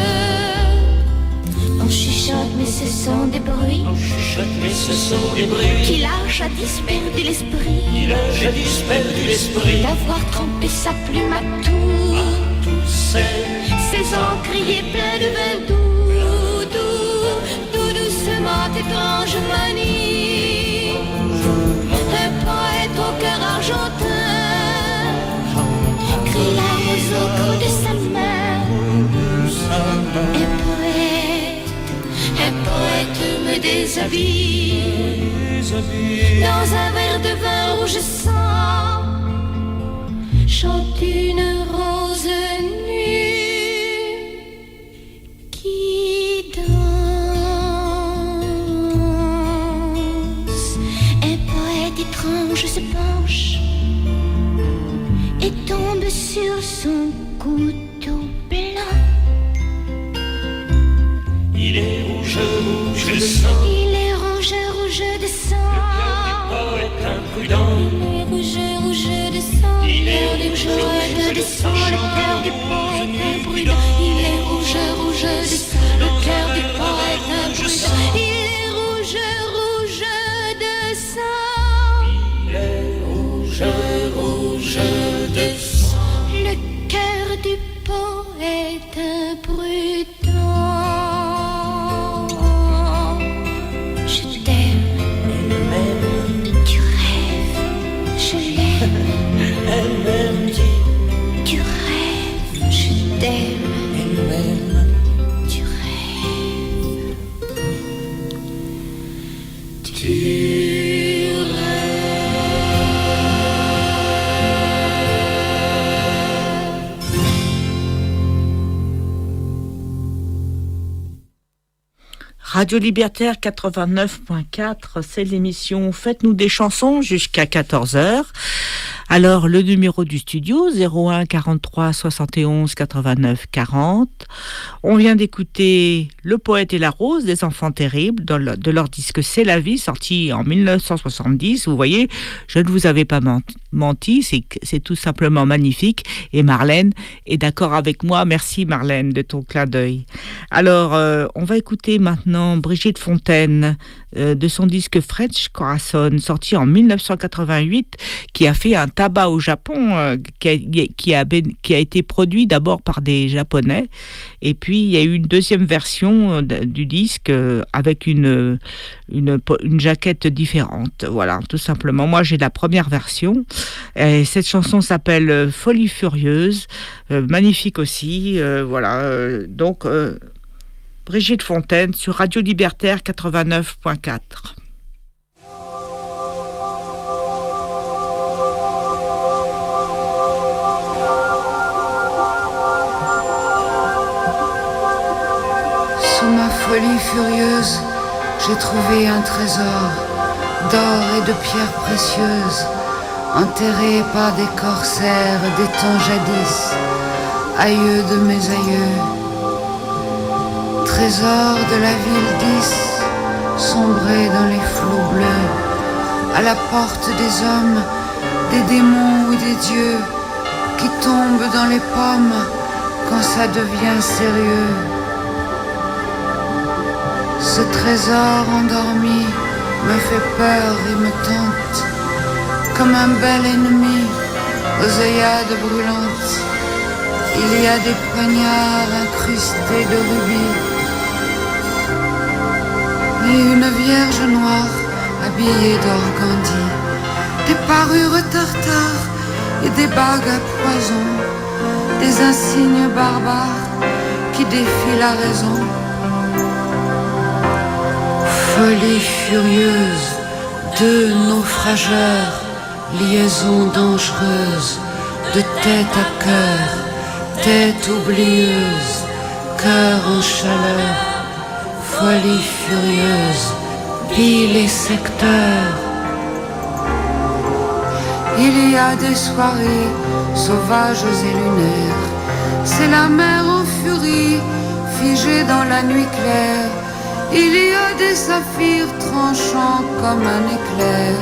on chuchote mais ce sont des bruits, qu'il a jadis perdu l'esprit, d'avoir trempé sa plume à tous ses encriers pleins de vin doux, tout doucement étrange manie. Un poète au cœur argentin crie la rose au creux de sa main. Un poète me déshabille, dans un verre de vin rouge sang, chante une rose nue qui danse. Un poète étrange se penche et tombe sur son couteau blanc. il est rouge, rouge de sang. Il est rouge, rouge de sang. Poète imprudent, Il est rouge, rouge de sang. Il est rouge, rouge, rouge de sang. Le cœur du poète imprudent. Il est rouge, rouge de sang. Le cœur du poète imprudent. Il est rouge, rouge de sang. il est rouge, rouge de sang. Le cœur du poète imprudent. Je t'aime, tu rêves, je l'aime. Elle-même dit, Tu rêves, je t'aime, elle-même. tu rêves. Tu Radio Libertaire 89.4, c'est l'émission Faites-nous des chansons jusqu'à 14h. Alors, le numéro du studio, 01 43 71 89 40. On vient d'écouter Le poète et la rose des enfants terribles de leur disque C'est la vie, sorti en 1970. Vous voyez, je ne vous avais pas menti, c'est tout simplement magnifique. Et Marlène est d'accord avec moi. Merci Marlène de ton clin d'œil. Alors, on va écouter maintenant Brigitte Fontaine de son disque French Corazon, sorti en 1988, qui a fait un tabac au Japon, qui a été produit d'abord par des Japonais, et puis il y a eu une deuxième version du disque avec une jaquette différente. Voilà, tout simplement. Moi, j'ai la première version. Et cette chanson s'appelle Folie furieuse, magnifique aussi. Voilà, donc Brigitte Fontaine sur Radio Libertaire 89.4. folie furieuse, j'ai trouvé un trésor d'or et de pierres précieuses, enterrés par des corsaires des temps jadis, aïeux de mes aïeux. Trésor de la ville d'Is, sombré dans les flots bleus, à la porte des hommes, des démons ou des dieux, qui tombent dans les pommes quand ça devient sérieux. Ce trésor endormi me fait peur et me tente, comme un bel ennemi aux œillades brûlantes. Il y a des poignards incrustés de rubis, et une vierge noire habillée d'organdi, des parures tartares et des bagues à poison, des insignes barbares qui défient la raison. Folie furieuse, deux naufrageurs, liaison dangereuse, de tête à cœur, tête oublieuse, cœur en chaleur, folie furieuse, pile et secteur. Il y a des soirées sauvages et lunaires, c'est la mer en furie, figée dans la nuit claire. Il y a des saphirs tranchants comme un éclair,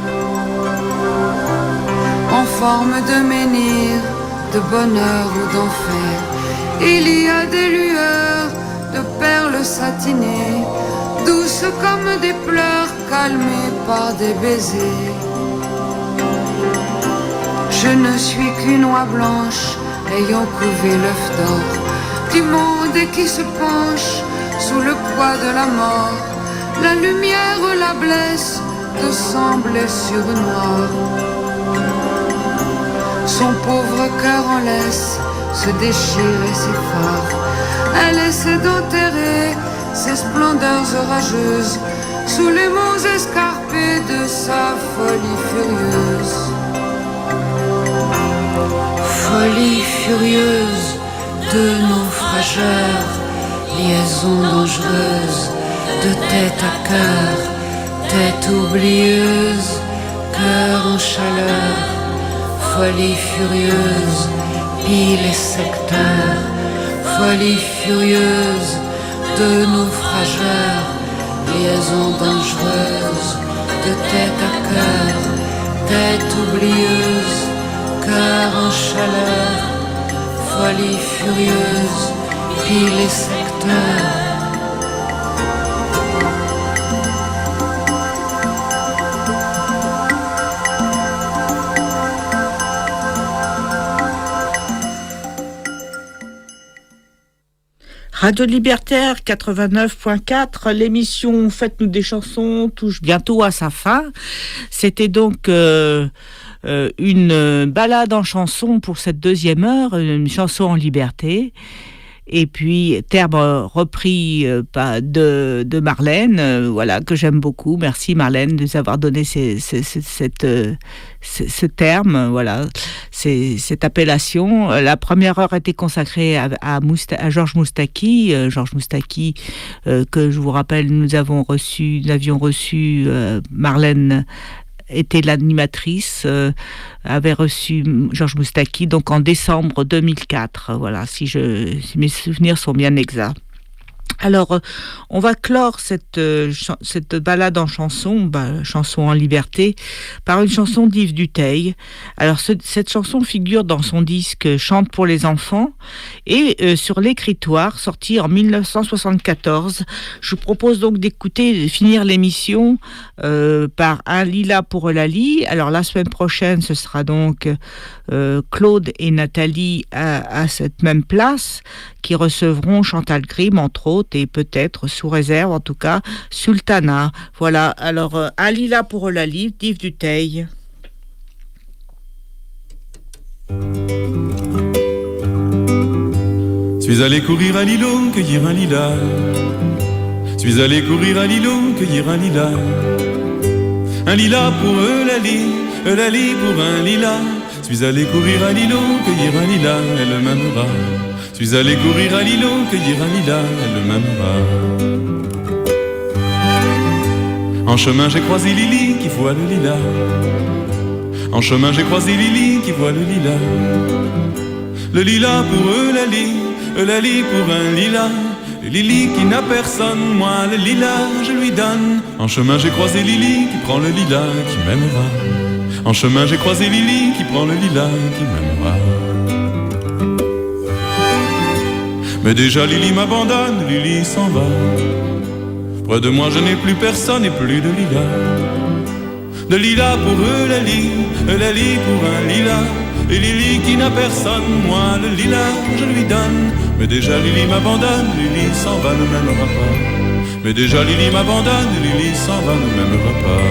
en forme de menhir, de bonheur ou d'enfer. Il y a des lueurs de perles satinées, douces comme des pleurs calmées par des baisers. Je ne suis qu'une oie blanche ayant couvé l'œuf d'or du monde et qui se penche sous le poids de la mort. La lumière la blesse de sang blessure noire. Son pauvre cœur en laisse se déchire et s'effare. Elle essaie d'enterrer ses splendeurs orageuses sous les monts escarpés de sa folie furieuse. Folie furieuse de naufrageurs, liaison dangereuse, de tête à cœur, tête oublieuse, cœur en chaleur, folie furieuse, pile et secteur, folie furieuse de naufrageurs, liaison dangereuse, de tête à cœur, tête oublieuse, cœur en chaleur, folie furieuse, pile et secteur. Radio Libertaire 89.4, l'émission Faites-nous des chansons touche bientôt à sa fin. C'était donc une balade en chanson pour cette deuxième heure, une chanson en liberté. Et puis, terme repris de Marlène, voilà, que j'aime beaucoup. Merci Marlène de nous avoir donné ce terme, voilà, cette appellation. La première heure était consacrée à Georges Moustaki. Georges Moustaki, que je vous rappelle, nous avions reçu Marlène était l'animatrice, avait reçu Georges Moustaki donc en décembre 2004. Voilà, si mes souvenirs sont bien exacts. Alors, on va clore cette balade en chanson en liberté, par une chanson d'Yves Dutheil. Alors, cette chanson figure dans son disque Chante pour les enfants et sur l'écritoire, sorti en 1974. Je vous propose donc de finir l'émission par Un lilas pour Eulalie. Alors, la semaine prochaine, ce sera donc Claude et Nathalie à cette même place, qui recevront Chantal Grimm, entre autres, et peut-être, sous réserve en tout cas, Sultana. Voilà, alors Un lilas pour Eulalie, d'Yves Dutheil. Suis allé courir à l'îlot, cueillir un lilas. Suis allé courir à l'îlot, cueillir un lilas. Un lilas pour Eulalie, Eulalie pour un lilas. Suis allé courir à l'îlot, cueillir un lilas, elle m'aimera. Suis allé courir à l'îlot, cueillir un lilas, elle m'aimera. En chemin j'ai croisé Lily qui voit le lilas. En chemin j'ai croisé Lily qui voit le lilas. Le lilas pour Eulalie pour un lilas. Lily qui n'a personne, moi le lilas je lui donne. En chemin j'ai croisé Lily qui prend le lilas, qui m'aimera. En chemin j'ai croisé Lily qui prend le lilas, qui m'aimera. Mais déjà Lily m'abandonne, Lily s'en va. Près de moi je n'ai plus personne et plus de lilas. De lilas pour Eulalie pour un lilas. Et Lily qui n'a personne, moi le lilas je lui donne. Mais déjà Lily m'abandonne, Lily s'en va, ne m'aimera pas. Mais déjà Lily m'abandonne, Lily s'en va, ne m'aimera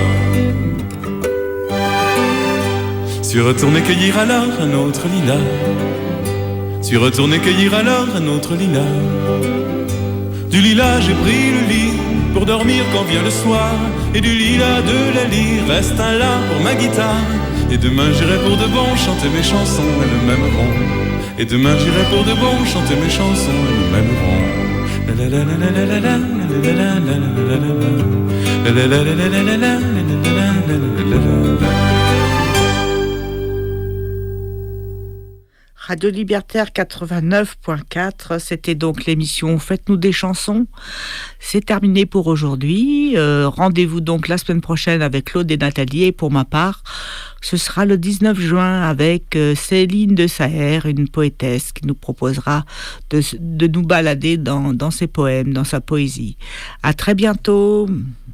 pas. Suis retourné cueillir alors un autre lilas. Suis retourné cueillir alors un autre lilas. Du lilas j'ai pris le lit pour dormir quand vient le soir. Et du lilas de la lit reste un la pour ma guitare. Et demain j'irai pour de bon chanter mes chansons, elles m'aimeront. Et demain j'irai pour de bon chanter mes chansons, elles m'aimeront. Radio Libertaire 89.4, c'était donc l'émission Faites-nous des chansons. C'est terminé pour aujourd'hui. Rendez-vous donc la semaine prochaine avec Claude et Nathalie. Et pour ma part, ce sera le 19 juin avec Céline de Saher, une poétesse qui nous proposera de nous balader dans ses poèmes, dans sa poésie. À très bientôt.